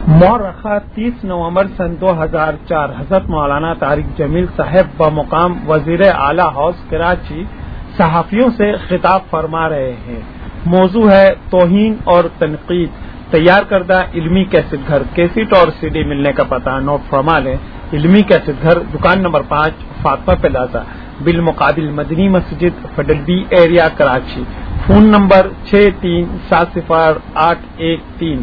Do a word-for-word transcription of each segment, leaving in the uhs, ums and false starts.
مورخہ تیس نومبر سن دو ہزار چار حضرت مولانا طارق جمیل صاحب بمقام وزیر اعلی ہاؤس کراچی صحافیوں سے خطاب فرما رہے ہیں۔ موضوع ہے توہین اور تنقید۔ تیار کردہ علمی کیسٹ گھر، کیسٹ اور سی ڈی ملنے کا پتہ نوٹ فرما لیں۔ علمی کیسٹ گھر، دکان نمبر پانچ، فاطمہ پلازا، بالمقابل مدنی مسجد، federal B area, Karachi. Phone number چھ تین سات صفر آٹھ ایک تین۔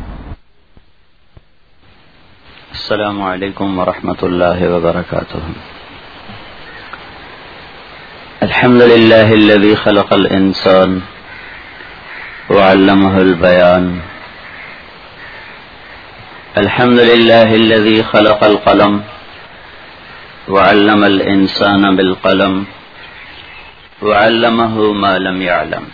السلام علیکم ورحمۃ اللہ وبرکاتہ۔ الحمد للہ الذی خلق الانسان وعلمہ البیان۔ الحمد للہ الذی خلق القلم وعلم الانسان بالقلم وعلمہ ما لم يعلم۔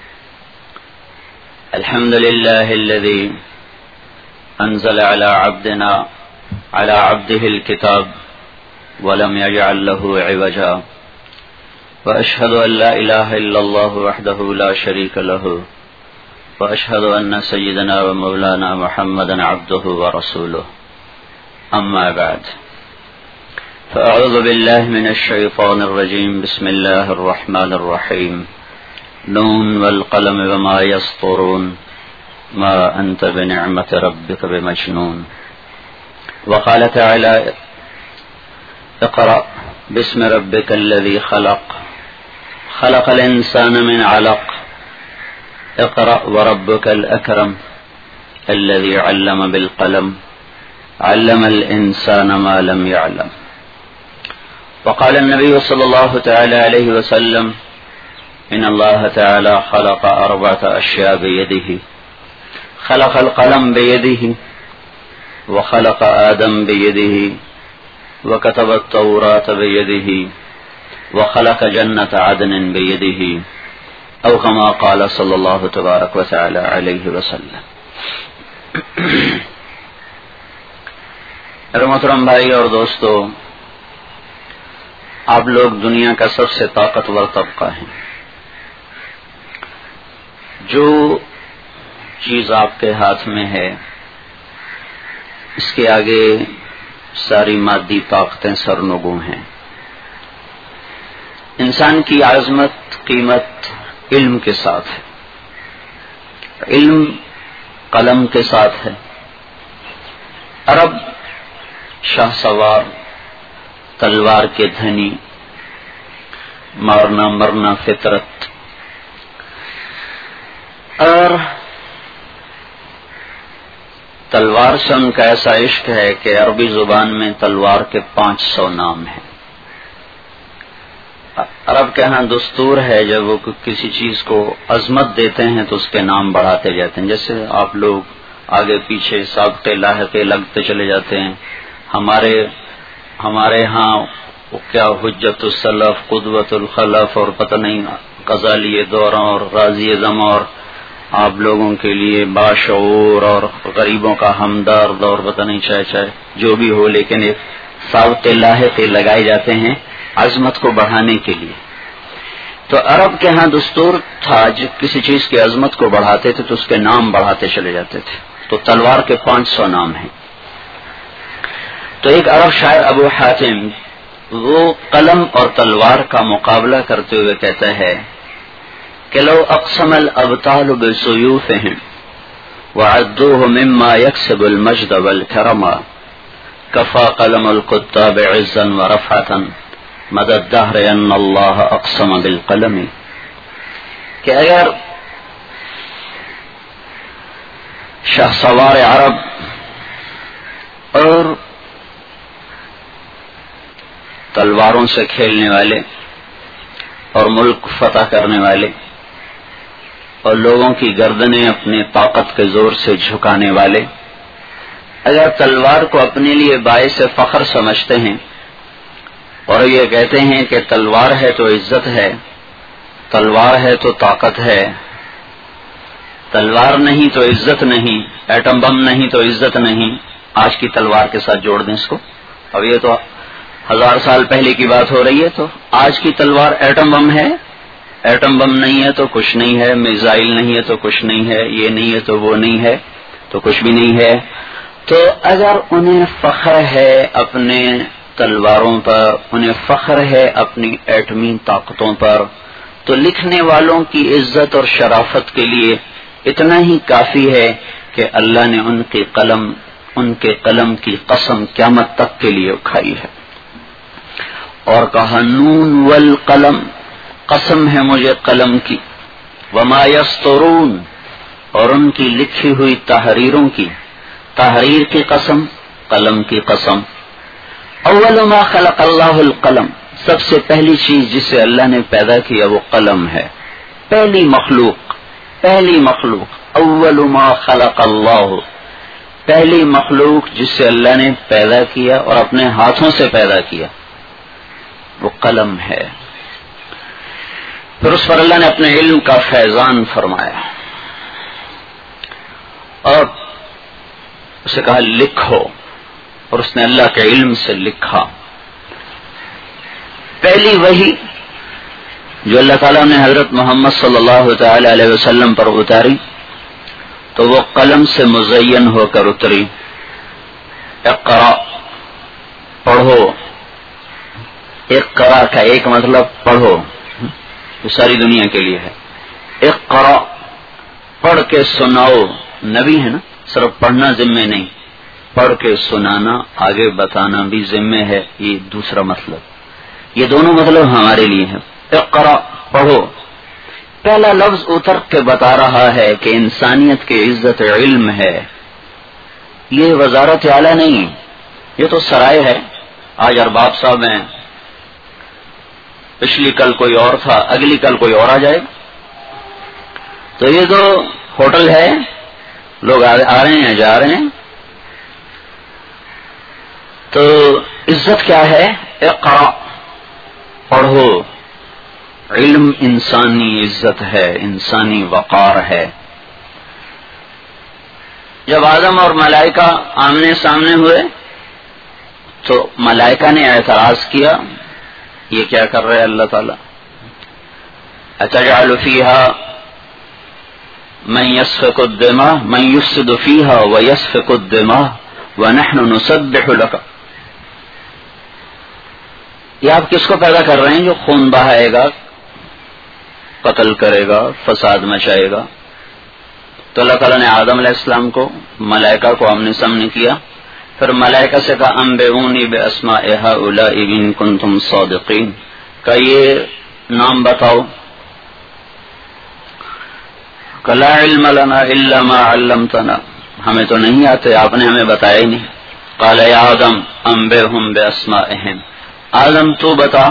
الحمد للہ الذی انزل على عبدنا على عبده الكتاب ولم يجعل له عوجا، وأشهد أن لا إله إلا الله وحده لا شريك له، وأشهد أن سيدنا ومولانا محمدا عبده ورسوله، أما بعد، فأعوذ بالله من الشيطان الرجيم، بسم الله الرحمن الرحيم، نون والقلم وما يسطرون، ما أنت بنعمة ربك بمجنون۔ وقال تعالى اقرأ باسم ربك الذي خلق خلق الإنسان من علق اقرأ وربك الأكرم الذي علم بالقلم علم الإنسان ما لم يعلم۔ وقال النبي صلى الله تعالى عليه وسلم إن الله تعالى خلق أربعة أشياء بيده، خلق القلم بيده، وخلق آدم بيده، وكتب التوراة بيده، وخلق جنة عدن بيده، أو كما قال صلى الله تبارك وتعالى عليه وسلم۔ محترم بھائی اور دوستو، آپ لوگ دنیا کا سب سے طاقتور طبقہ ہیں۔ جو چیز آپ کے ہاتھ میں ہے اس کے آگے ساری مادی طاقتیں سرنگوں ہیں۔ انسان کی عظمت قیمت علم کے ساتھ ہے، علم قلم کے ساتھ ہے۔ عرب شاہ سوار، تلوار کے دھنی، مارنا مرنا فطرت، اور تلوار سے ان کا ایسا عشق ہے کہ عربی زبان میں تلوار کے پانچ سو نام ہیں۔ عرب کے ہاں دستور ہے جب وہ کسی چیز کو عظمت دیتے ہیں تو اس کے نام بڑھاتے جاتے ہیں، جیسے آپ لوگ آگے پیچھے سابقے لاحقے لگتے چلے جاتے ہیں۔ ہمارے ہمارے ہاں کیا حجت السلف، قدوۃ الخلف اور پتہ نہیں غزالی دورہ اور راضی زمور، آپ لوگوں کے لیے باشعور اور غریبوں کا ہمدرد اور پتہ نہیں چاہے چاہے جو بھی ہو، لیکن ایک سابقے لاحقے لگائے جاتے ہیں عظمت کو بڑھانے کے لیے۔ تو عرب کے ہاں دستور تھا جب کسی چیز کی عظمت کو بڑھاتے تھے تو اس کے نام بڑھاتے چلے جاتے تھے۔ تو تلوار کے پانچ سو نام ہیں۔ تو ایک عرب شاعر ابو حاتم وہ قلم اور تلوار کا مقابلہ کرتے ہوئے کہتا ہے کہ لو اقسم الابطال بسيوفهم وعدوه مما يكسب المجد والكرم كفى قلم الكتاب عزا ورفعة مدى الدهر ان الله اقسم بالقلم۔ کہ اگر شاہ سوار عرب اور تلواروں سے کھیلنے والے اور ملک فتح کرنے والے اور لوگوں کی گردنیں اپنے طاقت کے زور سے جھکانے والے اگر تلوار کو اپنے لیے باعث فخر سمجھتے ہیں اور یہ کہتے ہیں کہ تلوار ہے تو عزت ہے، تلوار ہے تو طاقت ہے، تلوار نہیں تو عزت نہیں، ایٹم بم نہیں تو عزت نہیں، آج کی تلوار کے ساتھ جوڑ دیں اس کو۔ اب یہ تو ہزار سال پہلے کی بات ہو رہی ہے، تو آج کی تلوار ایٹم بم ہے، ایٹم بم نہیں ہے تو کچھ نہیں ہے، میزائل نہیں ہے تو کچھ نہیں ہے، یہ نہیں ہے تو وہ نہیں ہے تو کچھ بھی نہیں ہے۔ تو اگر انہیں فخر ہے اپنے تلواروں پر، انہیں فخر ہے اپنی ایٹمی طاقتوں پر، تو لکھنے والوں کی عزت اور شرافت کے لیے اتنا ہی کافی ہے کہ اللہ نے ان کی قلم ان کے قلم کی قسم قیامت تک کے لیے کھائی ہے، اور کہا نون والقلم، قسم ہے مجھے قلم کی، وما یسطرون، اور ان کی لکھی ہوئی تحریروں کی، تحریر کی قسم، قلم کی قسم۔ اول ما خلق اللہ القلم، سب سے پہلی چیز جسے اللہ نے پیدا کیا وہ قلم ہے، پہلی مخلوق، پہلی مخلوق، اول ما خلق اللہ، پہلی مخلوق جسے اللہ نے پیدا کیا اور اپنے ہاتھوں سے پیدا کیا وہ قلم ہے۔ پھر اس پر اللہ نے اپنے علم کا فیضان فرمایا اور اسے کہا لکھو، اور اس نے اللہ کے علم سے لکھا۔ پہلی وحی جو اللہ تعالیٰ نے حضرت محمد صلی اللہ تعالی علیہ وسلم پر اتاری تو وہ قلم سے مزین ہو کر اتری، اقرا، پڑھو۔ اقرا کا ایک مطلب پڑھو، جو ساری دنیا کے لیے ہے، اقرا، پڑھ کے سناؤ، نبی ہے نا، صرف پڑھنا ذمہ نہیں، پڑھ کے سنانا، آگے بتانا بھی ذمہ ہے، یہ دوسرا مطلب، یہ دونوں مطلب ہمارے لیے ہے۔ اقرا، پڑھو، پہلا لفظ اتر کے بتا رہا ہے کہ انسانیت کی عزت علم ہے، یہ وزارت اعلیٰ نہیں، یہ تو سرائے ہے۔ آج ارباب صاحب ہیں، پچھلی کل کوئی اور تھا، اگلی کل کوئی اور آ جائے، تو یہ تو ہوٹل ہے، لوگ آ رہے ہیں جا رہے ہیں۔ تو عزت کیا ہے؟ اقرا، پڑھو، علم انسانی عزت ہے، انسانی وقار ہے۔ جب آدم اور ملائکہ آمنے سامنے ہوئے تو ملائکہ نے اعتراض کیا، یہ کیا کر رہے اللہ تعالیٰ؟ اتجعل فیہا من یسفک الدماء من یفسد فیہا ویسفک الدماء ونحن نسبح لک، یہ آپ کس کو پیدا کر رہے ہیں جو خون بہائے گا، قتل کرے گا، فساد مچائے گا؟ تو اللہ تعالیٰ نے آدم علیہ السلام کو، ملائکہ کو آمنے سامنے کیا، پھر ملائکہ سے کہا انبئونی باسماء ہؤلاء ان کنتم صادقین، کہ یہ نام بتاؤ، کہ لا علم لنا الا ما علمتنا، ہمیں تو نہیں آتے، آپ نے ہمیں بتایا ہی نہیں۔ قال یا آدم انبئہم باسمائہم، آدم تو بتا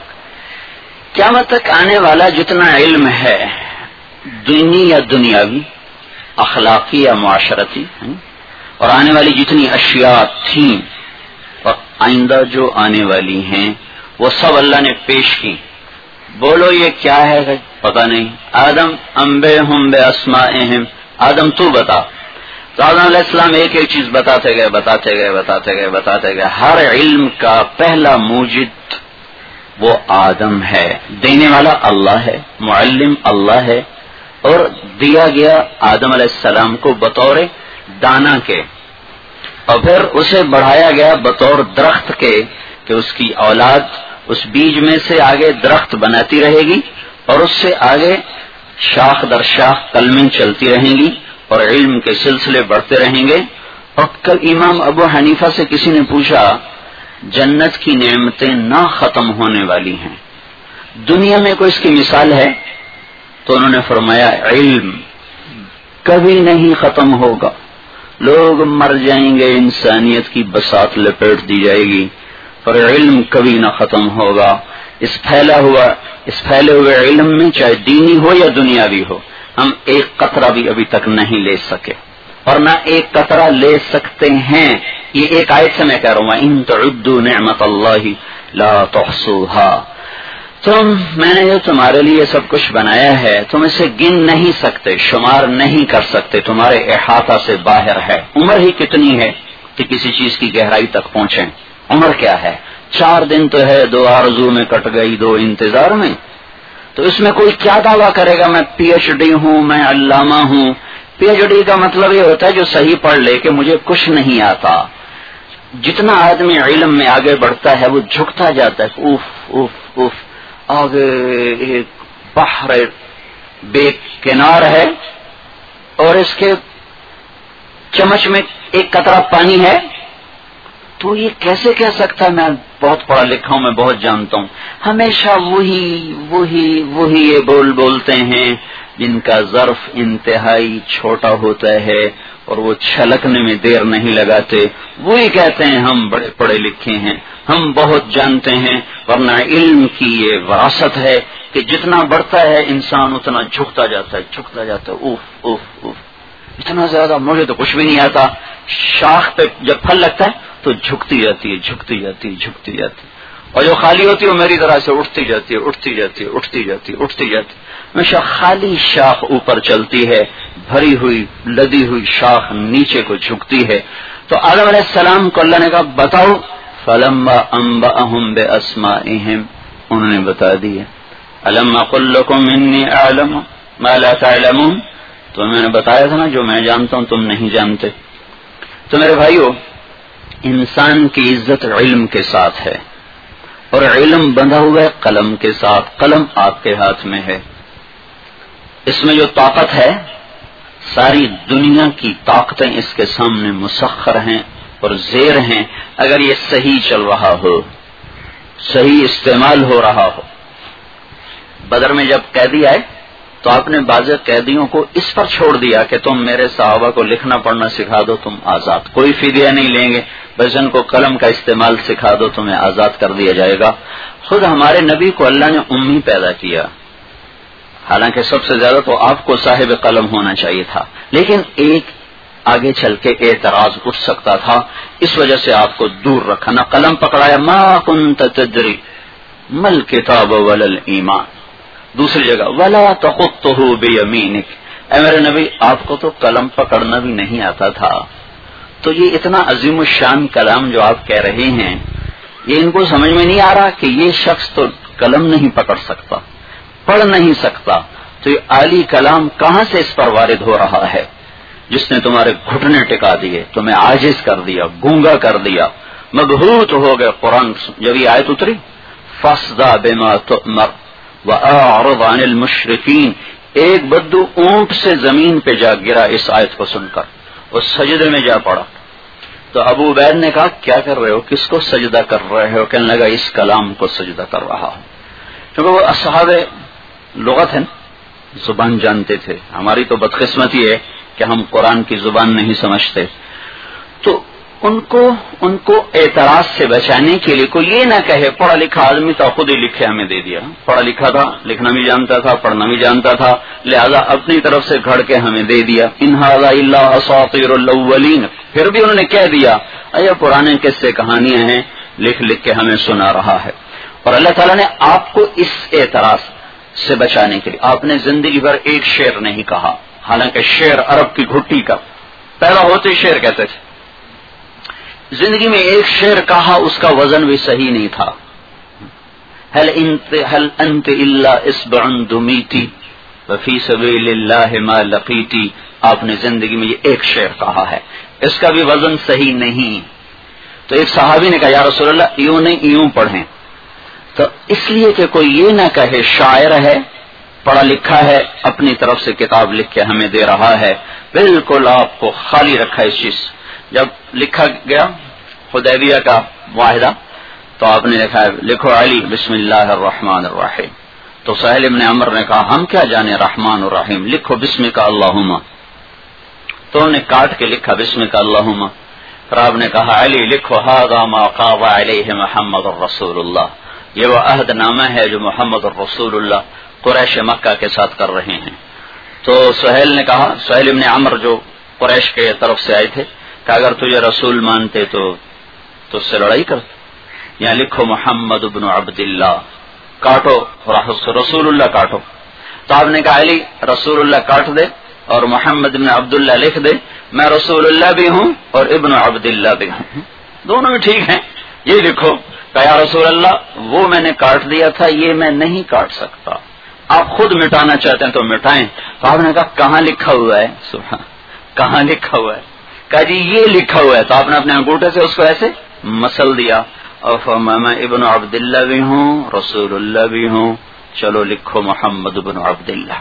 قیامت تک آنے والا جتنا علم ہے، دینی یا دنیاوی، اخلاقی یا معاشرتی، اور آنے والی جتنی اشیاء تھیں اور آئندہ جو آنے والی ہیں وہ سب اللہ نے پیش کی، بولو یہ کیا ہے؟ پتہ نہیں۔ آدم انبئہم باسمائہم، آدم تو بتا۔ تو آدم علیہ السلام ایک ایک چیز بتاتے گئے بتاتے گئے بتاتے گئے بتاتے گئے ہر علم کا پہلا موجد وہ آدم ہے، دینے والا اللہ ہے، معلم اللہ ہے، اور دیا گیا آدم علیہ السلام کو بطور دانا کے، اور پھر اسے بڑھایا گیا بطور درخت کے کہ اس کی اولاد اس بیج میں سے آگے درخت بناتی رہے گی اور اس سے آگے شاخ در شاخ کلمیں چلتی رہیں گی اور علم کے سلسلے بڑھتے رہیں گے۔ اور کل امام ابو حنیفہ سے کسی نے پوچھا جنت کی نعمتیں نہ ختم ہونے والی ہیں، دنیا میں کوئی اس کی مثال ہے؟ تو انہوں نے فرمایا علم کبھی نہیں ختم ہوگا، لوگ مر جائیں گے، انسانیت کی بساط لپیٹ دی جائے گی، پر علم کبھی نہ ختم ہوگا۔ اس پھیلا ہوا اس پھیلے ہوئے علم میں چاہے دینی ہو یا دنیاوی ہو، ہم ایک قطرہ بھی ابھی تک نہیں لے سکے اور نہ ایک قطرہ لے سکتے ہیں۔ یہ ایک آیت سے میں کہہ رہا ہوں ان تعدوا نعمت اللہ لا تحصوها، تم میں نے جو تمہارے لیے سب کچھ بنایا ہے تم اسے گن نہیں سکتے، شمار نہیں کر سکتے، تمہارے احاطہ سے باہر ہے۔ عمر ہی کتنی ہے کہ کسی چیز کی گہرائی تک پہنچیں؟ عمر کیا ہے؟ چار دن تو ہے، دو آرزو میں کٹ گئی، دو انتظار میں، تو اس میں کوئی کیا دعویٰ کرے گا میں پی ایچ ڈی ہوں، میں علامہ ہوں، پی ایچ ڈی کا مطلب یہ ہوتا ہے جو صحیح پڑھ لے کہ مجھے کچھ نہیں آتا. جتنا آدمی علم میں آگے بڑھتا ہے وہ جھکتا جاتا ہے. اوف اوف اوف آگے ایک بحر بے کنار ہے اور اس کے چمچ میں ایک قطرہ پانی ہے, تو یہ کیسے کہہ سکتا ہے میں بہت پڑھا لکھا ہوں, میں بہت جانتا ہوں. ہمیشہ وہی وہی وہی یہ بول بولتے ہیں جن کا ظرف انتہائی چھوٹا ہوتا ہے اور وہ چھلکنے میں دیر نہیں لگاتے. وہی کہتے ہیں ہم بڑے پڑھے لکھے ہیں, ہم بہت جانتے ہیں, ورنہ علم کی یہ وراثت ہے کہ جتنا بڑھتا ہے انسان اتنا جھکتا جاتا ہے جھکتا جاتا ہے. اوف اوف اوف اتنا زیادہ مجھے تو کچھ بھی نہیں آتا. شاخ پہ جب پھل لگتا ہے تو جھکتی جاتی ہے جھکتی جاتی ہے جھکتی جاتی ہے, اور جو خالی ہوتی ہے وہ میری طرح سے اٹھتی جاتی ہے اٹھتی جاتی ہے اٹھتی جاتی ہے اٹھتی جاتی ہے. ہمیشہ خالی شاخ اوپر چلتی ہے, بھری ہوئی لدی ہوئی شاخ نیچے کو جھکتی ہے. تو آدم علیہ السلام کو اللہ نے کہا بتاؤ, فلما انبأهم باسمائهم, انہوں نے بتا دیا. الم اقل لكم انی اعلم ما لا تعلمون, تو میں نے بتایا تھا نا جو میں جانتا ہوں تم نہیں جانتے. تو میرے بھائیو, انسان کی عزت علم کے ساتھ ہے, اور علم بندھا ہوا ہے قلم کے ساتھ. قلم آپ کے ہاتھ میں ہے, اس میں جو طاقت ہے ساری دنیا کی طاقتیں اس کے سامنے مسخر ہیں اور زیر ہیں, اگر یہ صحیح چل رہا ہو, صحیح استعمال ہو رہا ہو. بدر میں جب قیدی آئے تو آپ نے بعض قیدیوں کو اس پر چھوڑ دیا کہ تم میرے صحابہ کو لکھنا پڑھنا سکھا دو, تم آزاد, کوئی فدیہ نہیں لیں گے, بس ان کو قلم کا استعمال سکھا دو, تمہیں آزاد کر دیا جائے گا. خود ہمارے نبی کو اللہ نے امی پیدا کیا, حالانکہ سب سے زیادہ تو آپ کو صاحب قلم ہونا چاہیے تھا, لیکن ایک آگے چل کے اعتراض اٹھ سکتا تھا, اس وجہ سے آپ کو دور رکھا, نہ قلم پکڑایا. ما کنت تدری مل کتاب ولل ایمان. دوسری جگہ ولا تخطہ بیمینک, اے میرے نبی آپ کو تو قلم پکڑنا بھی نہیں آتا تھا. تو یہ اتنا عظیم الشان کلام جو آپ کہہ رہے ہیں, یہ ان کو سمجھ میں نہیں آ رہا کہ یہ شخص تو قلم نہیں پکڑ سکتا, پڑھ نہیں سکتا, تو یہ عالی کلام کہاں سے اس پر وارد ہو رہا ہے جس نے تمہارے گھٹنے ٹکا دیے, تمہیں عاجز کر دیا, گونگا کر دیا, مبہوت ہو گئے. قرآن جب یہ آیت اتری فاصدع بما تؤمر وَأَعْرِضْ عَنِ الْمُشْرِكِينَ, ایک بدو اونٹ سے زمین پہ جا گرا اس آیت کو سن کر, اور سجدے میں جا پڑا. تو ابو عبید نے کہا کیا کر رہے ہو, کس کو سجدہ کر رہے ہو؟ کہنے لگا اس کلام کو سجدہ کر رہا ہوں. کیونکہ وہ اصحاب لغت ہیں, زبان جانتے تھے. ہماری تو بدقسمتی ہے کہ ہم قرآن کی زبان نہیں سمجھتے. تو ان کو ان کو اعتراض سے بچانے کے لیے کوئی یہ نہ کہے پڑھا لکھا آدمی تو خود ہی لکھے ہمیں دے دیا, پڑھا لکھا تھا, لکھنا بھی جانتا تھا, پڑھنا بھی جانتا تھا, لہذا اپنی طرف سے گھڑ کے ہمیں دے دیا. ان ھذا الا اساطیر الاولین, پھر بھی انہوں نے کہہ دیا اے پرانے قصے کہانیاں ہیں, لکھ لکھ کے ہمیں سنا رہا ہے. اور اللہ تعالیٰ نے آپ کو اس اعتراض سے بچانے کے لیے, آپ نے زندگی بھر ایک شعر نہیں کہا, حالانکہ شعر عرب کی گھٹی کا پیدا ہوتے شعر کہتے تھے. زندگی میں ایک شعر کہا, اس کا وزن بھی صحیح نہیں تھا. هل انت هل انت الا اصبع دمیتی وفی سبیل اللہ ما لقیتی. آپ نے زندگی میں یہ ایک شعر کہا ہے, اس کا بھی وزن صحیح نہیں. تو ایک صحابی نے کہا یا رسول اللہ یوں نہیں یوں پڑھیں. تو اس لیے کہ کوئی یہ نہ کہے شاعر ہے, پڑھا لکھا ہے, اپنی طرف سے کتاب لکھ کے ہمیں دے رہا ہے, بالکل آپ کو خالی رکھا اس چیز. جب لکھا گیا حدیبیہ کا معاہدہ تو آپ نے لکھا ہے لکھو علی بسم اللہ الرحمن الرحیم. تو سہیل ابن عمر نے کہا ہم کیا جانے رحمان الرحیم, لکھو بسم کا اللہم. تو انہوں نے کاٹ کے لکھا بسم کا اللہم. پھر آپ نے کہا علی لکھو ھذا ما قاب علیہ محمد الرسول اللہ, یہ وہ عہد نامہ ہے جو محمد الرسول اللہ قریش مکہ کے ساتھ کر رہے ہیں. تو سہیل نے کہا, سہیل ابن عمر جو قریش کے طرف سے آئے تھے, کہ اگر تجھے رسول مانتے تو تو اس سے لڑائی کرتے. یہاں لکھو محمد ابن عبد اللہ, کاٹو رسول اللہ کاٹو. تو آپ نے کہا علی رسول اللہ کاٹ دے اور محمد ابن عبداللہ لکھ دے, میں رسول اللہ بھی ہوں اور ابن عبد اللہ بھی ہوں, دونوں بھی ٹھیک ہیں, یہ لکھو. کہ یا رسول اللہ وہ میں نے کاٹ دیا تھا, یہ میں نہیں کاٹ سکتا, آپ خود مٹانا چاہتے ہیں تو مٹائیں. تو آپ نے کہا کہاں لکھا ہوا ہے؟ سبحان، کہاں لکھا ہوا ہے؟ کہا جی یہ لکھا ہوا ہے. تو آپ نے اپنے انگوٹھے سے اس کو ایسے مسل دیا اور فرمایا میں ابن عبداللہ بھی ہوں، رسول اللہ بھی ہوں، چلو لکھو محمد ابن عبداللہ.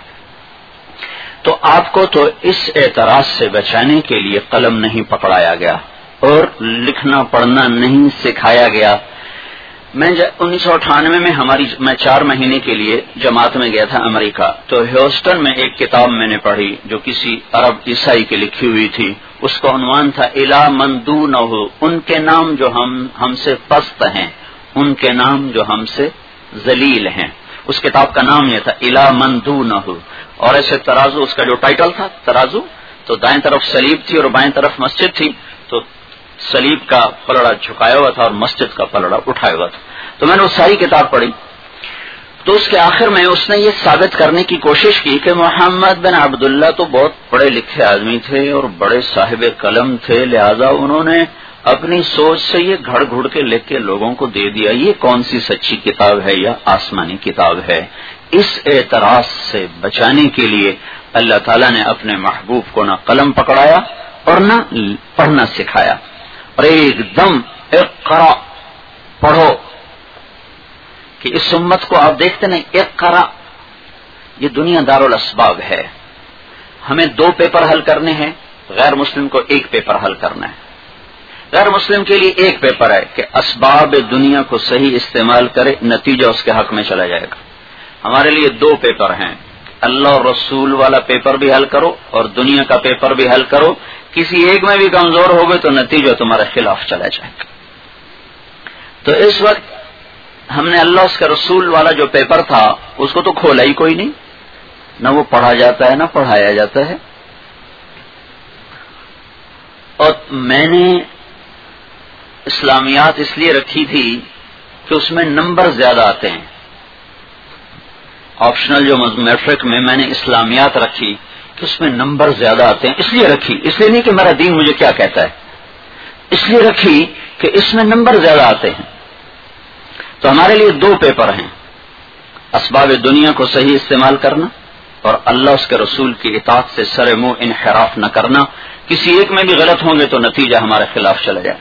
تو آپ کو تو اس اعتراض سے بچانے کے لیے قلم نہیں پکڑایا گیا اور لکھنا پڑھنا نہیں سکھایا گیا. میں انیس سو اٹھانوے میں ہماری میں چار مہینے کے لیے جماعت میں گیا تھا امریکہ. تو ہیوسٹن میں ایک کتاب میں نے پڑھی جو کسی عرب عیسائی کی لکھی ہوئی تھی. اس کا عنوان تھا الی من دونہ، ان کے نام جو ہم ہم سے پست ہیں، ان کے نام جو ہم سے ذلیل ہیں. اس کتاب کا نام یہ تھا الی من دونہ. اور ایسے ترازو، اس کا جو ٹائٹل تھا ترازو، تو دائیں طرف صلیب تھی اور بائیں طرف مسجد تھی. تو صلیب کا پلڑا جھکایا ہوا تھا اور مسجد کا پلڑا اٹھایا ہوا تھا. تو میں نے وہ ساری کتاب پڑھی. تو اس کے آخر میں اس نے یہ ثابت کرنے کی کوشش کی کہ محمد بن عبداللہ تو بہت پڑھے لکھے آدمی تھے اور بڑے صاحب قلم تھے، لہذا انہوں نے اپنی سوچ سے یہ گھڑ گھڑ کے لکھ کے لوگوں کو دے دیا. یہ کون سی سچی کتاب ہے یا آسمانی کتاب ہے؟ اس اعتراض سے بچانے کے لیے اللہ تعالیٰ نے اپنے محبوب کو نہ قلم پکڑایا اور نہ پڑھنا سکھایا، اور ایک دم اقرا پڑھو کہ اس امت کو آپ دیکھتے نہیں. اقرا یہ دنیا دارالاسباب ہے. ہمیں دو پیپر حل کرنے ہیں، غیر مسلم کو ایک پیپر حل کرنا ہے. غیر مسلم کے لیے ایک پیپر ہے کہ اسباب دنیا کو صحیح استعمال کرے، نتیجہ اس کے حق میں چلا جائے گا. ہمارے لیے دو پیپر ہیں، اللہ اور رسول والا پیپر بھی حل کرو اور دنیا کا پیپر بھی حل کرو. کسی ایک میں بھی کمزور ہو گئے تو نتیجہ تمہارے خلاف چلا جائے گا. تو اس وقت ہم نے اللہ اس کے رسول والا جو پیپر تھا اس کو تو کھولا ہی کوئی نہیں، نہ وہ پڑھا جاتا ہے نہ پڑھایا جاتا ہے. اور میں نے اسلامیات اس لیے رکھی تھی کہ اس میں نمبر زیادہ آتے ہیں. آپشنل جو میٹرک میں میں نے اسلامیات رکھی کہ اس میں نمبر زیادہ آتے ہیں. اس لیے رکھی، اس لیے نہیں کہ میرا دین مجھے کیا کہتا ہے، اس لیے رکھی کہ اس میں نمبر زیادہ آتے ہیں. تو ہمارے لیے دو پیپر ہیں، اسباب دنیا کو صحیح استعمال کرنا اور اللہ اس کے رسول کی اطاعت سے سر منہ انحراف نہ کرنا. کسی ایک میں بھی غلط ہوں گے تو نتیجہ ہمارے خلاف چلا جائے.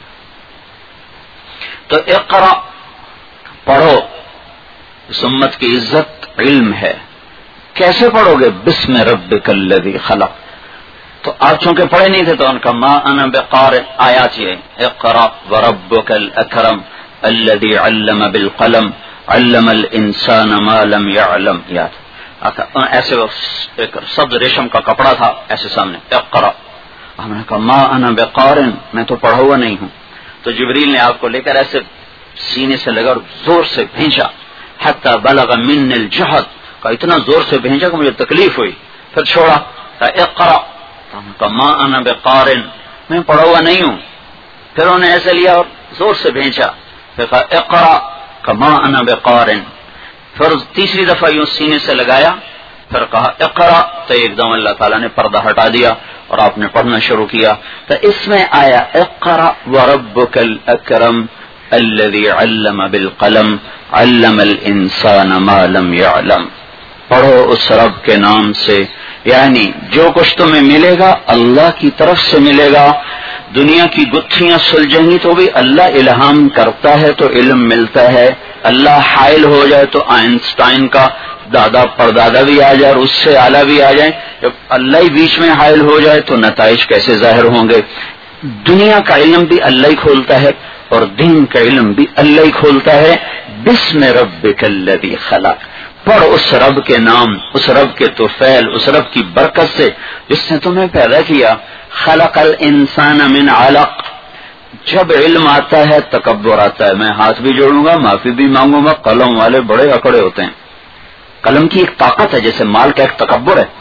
تو اقرا پڑھو. اس امت کی عزت علم ہے. کیسے پڑھو گے؟ بسم ربک الذی خلق. تو آپ چونکہ پڑھے نہیں تھے تو ان کا ما انا بقارئ آیات یہ اقرا وربک الاکرم الذي علم بالقلم علم الانسان ما لم يعلم. یاد ایسے ایک سبز ریشم کا کپڑا تھا ایسے سامنے اقرا. ہم نے کہا ما انا بقارئ، میں تو پڑھا ہوا نہیں ہوں. تو جبریل نے آپ کو لے کر ایسے سینے سے لگا اور زور سے بھینچا، حتی بلغ من الجہد، کا اتنا زور سے بھینچا کہ مجھے تکلیف ہوئی. پھر چھوڑا، کہا اقرا. ہم نے کہا ما انا بقارئ، میں پڑھا ہوا نہیں ہوں. پھر انہوں نے ایسے لیا اور زور سے بھینچا، پھر کہا اقرا کما انا بقارئ. پھر تیسری دفعہ یوں سینے سے لگایا، پھر کہا اقرا. تو ایک دم اللہ تعالیٰ نے پردہ ہٹا دیا اور آپ نے پڑھنا شروع کیا. تو اس میں آیا اقرا وربک الاکرم الذی علم بالقلم علم الانسان ما لم يعلم. پڑھو اس رب کے نام سے، یعنی جو کچھ تمہیں ملے گا اللہ کی طرف سے ملے گا. دنیا کی گتھیاں سلجھیں گی تو بھی اللہ الہام کرتا ہے تو علم ملتا ہے. اللہ حائل ہو جائے تو آئنسٹائن کا دادا پردادا بھی آ جائے اور اس سے اعلیٰ بھی آ جائے. جب اللہ ہی بیچ میں حائل ہو جائے تو نتائج کیسے ظاہر ہوں گے؟ دنیا کا علم بھی اللہ ہی کھولتا ہے اور دین کا علم بھی اللہ ہی کھولتا ہے. بسم ربک الذی خلق. پڑھ اس رب کے نام، اس رب کے توفیل، اس رب کی برکت سے جس نے تمہیں پیدا کیا. خلق الانسان من علق. جب علم آتا ہے تکبر آتا ہے. میں ہاتھ بھی جوڑوں گا، معافی بھی مانگوں گا. قلم والے بڑے اکڑے ہوتے ہیں. قلم کی ایک طاقت ہے، جیسے مال کا ایک تکبر ہے.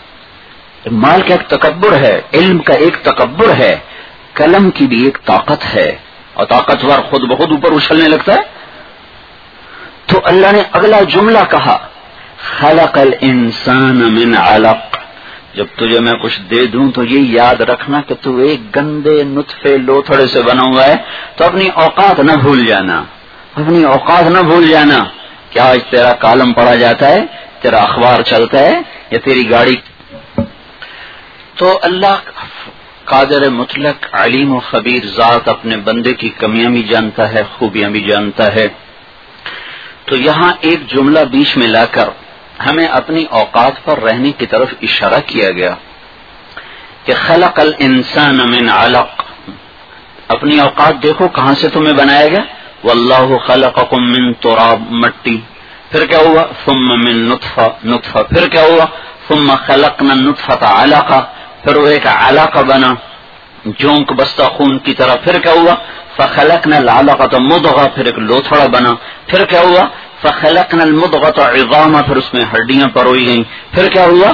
مال کا ایک تکبر ہے، علم کا ایک تکبر ہے، قلم کی بھی ایک طاقت ہے اور طاقتور خود بخود اوپر اچھلنے لگتا ہے. تو اللہ نے اگلا جملہ کہا خلق الانسان من علق. جب تجھے میں کچھ دے دوں تو یہ یاد رکھنا کہ تو ایک گندے نطفے لوتھڑے سے بنا ہوا ہے. تو اپنی اوقات نہ بھول جانا، اپنی اوقات نہ بھول جانا. کیا آج تیرا کالم پڑھا جاتا ہے؟ تیرا اخبار چلتا ہے یا تیری گاڑی. تو اللہ قادر مطلق علیم و خبیر ذات اپنے بندے کی کمیاں بھی جانتا ہے، خوبیاں بھی جانتا ہے. تو یہاں ایک جملہ بیچ میں لا کر ہمیں اپنی اوقات پر رہنے کی طرف اشارہ کیا گیا کہ خلق الانسان من علق. اپنی اوقات دیکھو کہاں سے تمہیں بنایا گیا. واللہ خلقکم من تراب، مٹی. پھر کیا ہوا؟ ثم من نطفہ، نطفہ. پھر کیا ہوا؟ ثم خلقنا النطفۃ علقہ. پھر وہ ایک علقہ بنا جونک بستہ خون کی طرح. پھر کیا ہوا؟ فخلقنا العلقۃ مضغہ. پھر ایک لوتھڑا بنا. پھر کیا ہوا؟ فخلقنا المضغۃ عظاما. پھر اس میں ہڈیاں پروئی گئیں. پھر کیا ہوا؟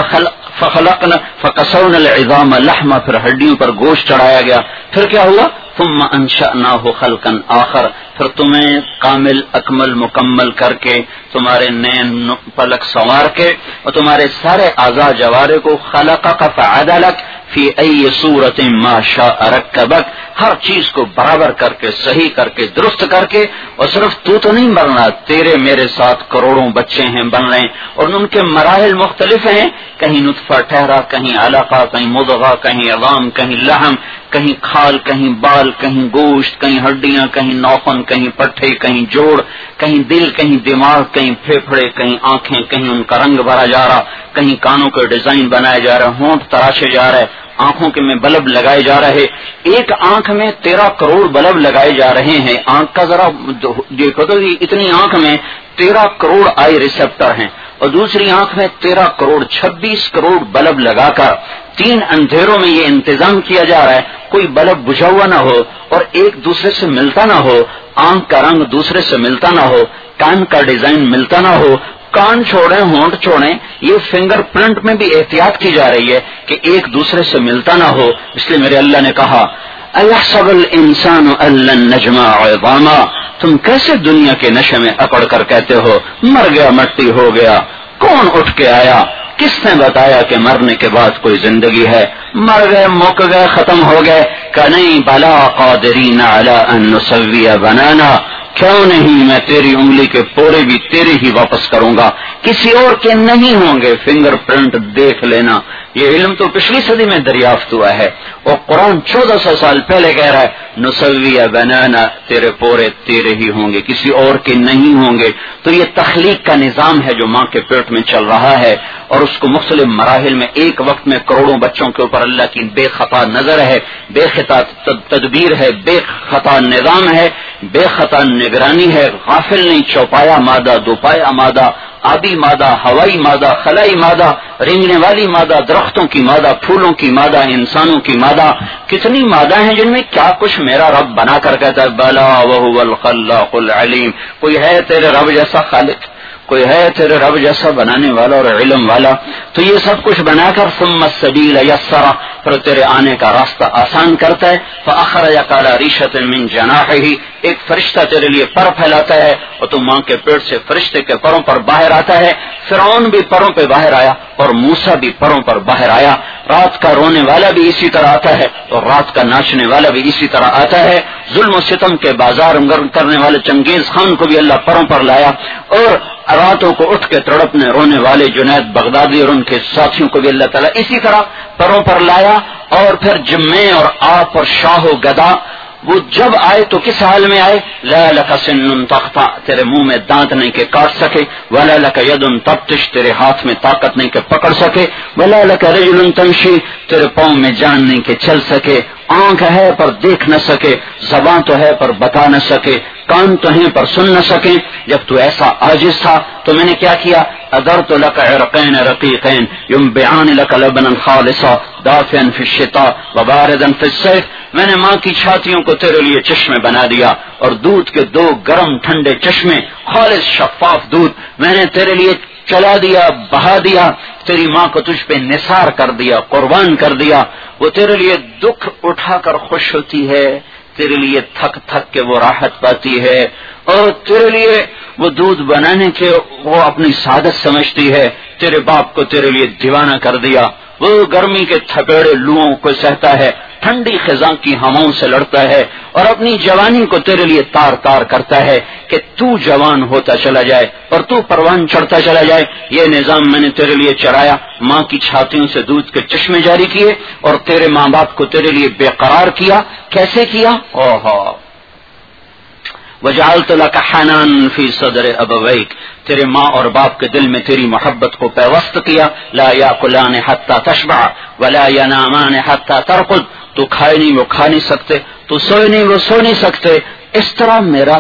فخلقنا فکسونا العظام لحما. پھر ہڈیوں پر گوشت چڑھایا گیا. پھر کیا ہوا؟ ثم انشأناہ خلقا آخر. پھر تمہیں کامل اکمل مکمل کر کے، تمہارے نین پلک سنوار کے اور تمہارے سارے اعضاء جوارے کو خلقک فعدلک فی ای صورت ما شاء رکبک. ہر چیز کو برابر کر کے، صحیح کر کے، درست کر کے. اور صرف تو تو نہیں بن رہا، تیرے میرے ساتھ کروڑوں بچے ہیں بن رہے ہیں، اور ان کے مراحل مختلف ہیں. کہیں نطفہ ٹھہرا، کہیں علقہ، کہیں مضغہ، کہیں عظام، کہیں لحم، کہیں کھال، کہیں بال، کہیں گوشت، کہیں ہڈیاں، کہیں ناخن، کہیں پٹھے، کہیں جوڑ، کہیں دل، کہیں دماغ، کہیں پھیپھڑے، کہیں آنکھیں، کہیں ان کا رنگ بھرا جا رہا، کہیں کانوں کے ڈیزائن بنائے جا رہے، ہونٹ تراشے جا رہے، آنکھوں کے میں بلب لگائے جا رہے. ایک آنکھ میں تیرہ کروڑ بلب لگائے جا رہے ہیں. آنکھ کا ذرا دیکھو تو اتنی آنکھ میں تیرہ کروڑ آئی ریسپٹر ہیں، اور دوسری آنکھ میں تیرہ کروڑ چھبیس کروڑ بلب لگا کر تین اندھیروں میں یہ انتظام کیا جا رہا ہے کوئی بلب بجھا ہوا نہ ہو اور ایک دوسرے سے ملتا نہ ہو، آنکھ کا رنگ دوسرے سے ملتا نہ ہو، کان کا ڈیزائن ملتا نہ ہو. کان چھوڑیں، ہونٹ چھوڑیں، یہ فنگر پرنٹ میں بھی احتیاط کی جا رہی ہے کہ ایک دوسرے سے ملتا نہ ہو. اس لیے میرے اللہ نے کہا اَيَحْسَبُ الْإِنسَانُ أَن لَّن نَّجْمَعَ عِظَامًا. تم کیسے دنیا کے نشے میں اکڑ کر کہتے ہو مر گیا، مٹی ہو گیا. کون اٹھ کے آیا؟ کس نے بتایا کہ مرنے کے بعد کوئی زندگی ہے؟ مر گئے، مک گئے، ختم ہو گئے. کہ نہیں، بلا قادرین علی ان نسوی بنانا. کیوں نہیں، میں تیری انگلی کے پورے بھی تیرے ہی واپس کروں گا، کسی اور کے نہیں ہوں گے. فنگر پرنٹ دیکھ لینا. یہ علم تو پچھلی صدی میں دریافت ہوا ہے، اور قرآن چودہ سو سال پہلے کہہ رہا ہے نسوی بنانا، تیرے پورے تیرے ہی ہوں گے، کسی اور کے نہیں ہوں گے. تو یہ تخلیق کا نظام ہے جو ماں کے پیٹ میں چل رہا ہے، اور اس کو مختلف مراحل میں ایک وقت میں کروڑوں بچوں کے اوپر اللہ کی بے خطا نظر ہے، بے خطا تدبیر ہے، بے خطا نظام ہے، بے خطا نگرانی ہے. غافل نہیں. چوپایا مادہ، دوپایا مادہ، آبی مادہ، ہوائی مادہ، خلائی مادہ، رینگنے والی مادہ، درختوں کی مادہ، پھولوں کی مادہ، انسانوں کی مادہ. کتنی مادہ ہیں جن میں کیا کچھ میرا رب بنا کر کہتا ہے بلا وہو الخلاق العلیم. کوئی ہے تیرے رب جیسا خالق؟ کوئی ہے تیرے رب جیسا بنانے والا اور علم والا؟ تو یہ سب کچھ بنا کر ثم السبیل یسرا، پھر تیرے آنے کا راستہ آسان کرتا ہے. فاخرجک علی ریشۃ من جناحہ، ایک فرشتہ تیرے لیے پر پھیلاتا ہے اور تو ماں کے پیٹ سے فرشتے کے پروں پر باہر آتا ہے. فرعون بھی پروں پہ باہر آیا اور موسیٰ بھی پروں پر باہر آیا. رات کا رونے والا بھی اسی طرح آتا ہے اور رات کا ناچنے والا بھی اسی طرح آتا ہے. ظلم و ستم کے بازار کرنے والے چنگیز خان کو بھی اللہ پروں پر لایا، اور راتوں کو اٹھ کے تڑپنے رونے والے جنید بغدادی اور ان کے ساتھیوں کو بھی اللہ تعالیٰ اسی طرح پروں پر لایا. اور پھر جمے اور آپ اور شاہ و گدا وہ جب آئے تو کس حال میں آئے؟ لا لک سن تخطا، تیرے منہ میں دانت نہیں کہ کاٹ سکے، ولا لک ید تبطش، تیرے ہاتھ میں طاقت نہیں کہ پکڑ سکے، ولا لک رجل تمشی، تیرے پاؤں میں جان نہیں کہ چل سکے. آنکھ ہے پر دیکھ نہ سکے، زبان تو ہے پر بتا نہ سکے، کان تو ہیں پر سن نہ سکیں. جب تو ایسا عاجز تھا تو میں نے کیا کیا؟ ادرت لک عرقین رقیقین ینبعان لک لبنا خالصا دافعا فی الشتاء وباردا فی الصیف. میں نے ماں کی چھاتیوں کو تیرے لیے چشمے بنا دیا، اور دودھ کے دو گرم ٹھنڈے چشمے، خالص شفاف دودھ میں نے تیرے لیے چلا دیا، بہا دیا. تیری ماں کو تجھ پہ نثار کر دیا، قربان کر دیا. وہ تیرے لیے دکھ اٹھا کر خوش ہوتی ہے، تیرے لیے تھک تھک کے وہ راحت پاتی ہے، اور تیرے لیے وہ دودھ بنانے کے وہ اپنی سعادت سمجھتی ہے. تیرے باپ کو تیرے لیے دیوانہ کر دیا، وہ گرمی کے تھپیڑے لوؤں کو سہتا ہے، ٹھنڈی خزاں کی ہواؤں سے لڑتا ہے اور اپنی جوانی کو تیرے لیے تار تار کرتا ہے کہ تو جوان ہوتا چلا جائے اور تو پروان چڑھتا چلا جائے. یہ نظام میں نے تیرے لیے چلایا. ماں کی چھاتیوں سے دودھ کے چشمے جاری کیے اور تیرے ماں باپ کو تیرے لیے بے قرار کیا. کیسے کیا؟ اوہو وجعلت لك حنان في صدر ابويك، تیرے ماں اور باپ کے دل میں تیری محبت کو پیوست کیا. لا ياكلان حتى تشبع ولا ينامان حتى ترقد، تو کھائے نہیں وہ کھا نہیں سکتے، تو سوئے نہیں وہ سو نہیں سکتے. اس طرح میرا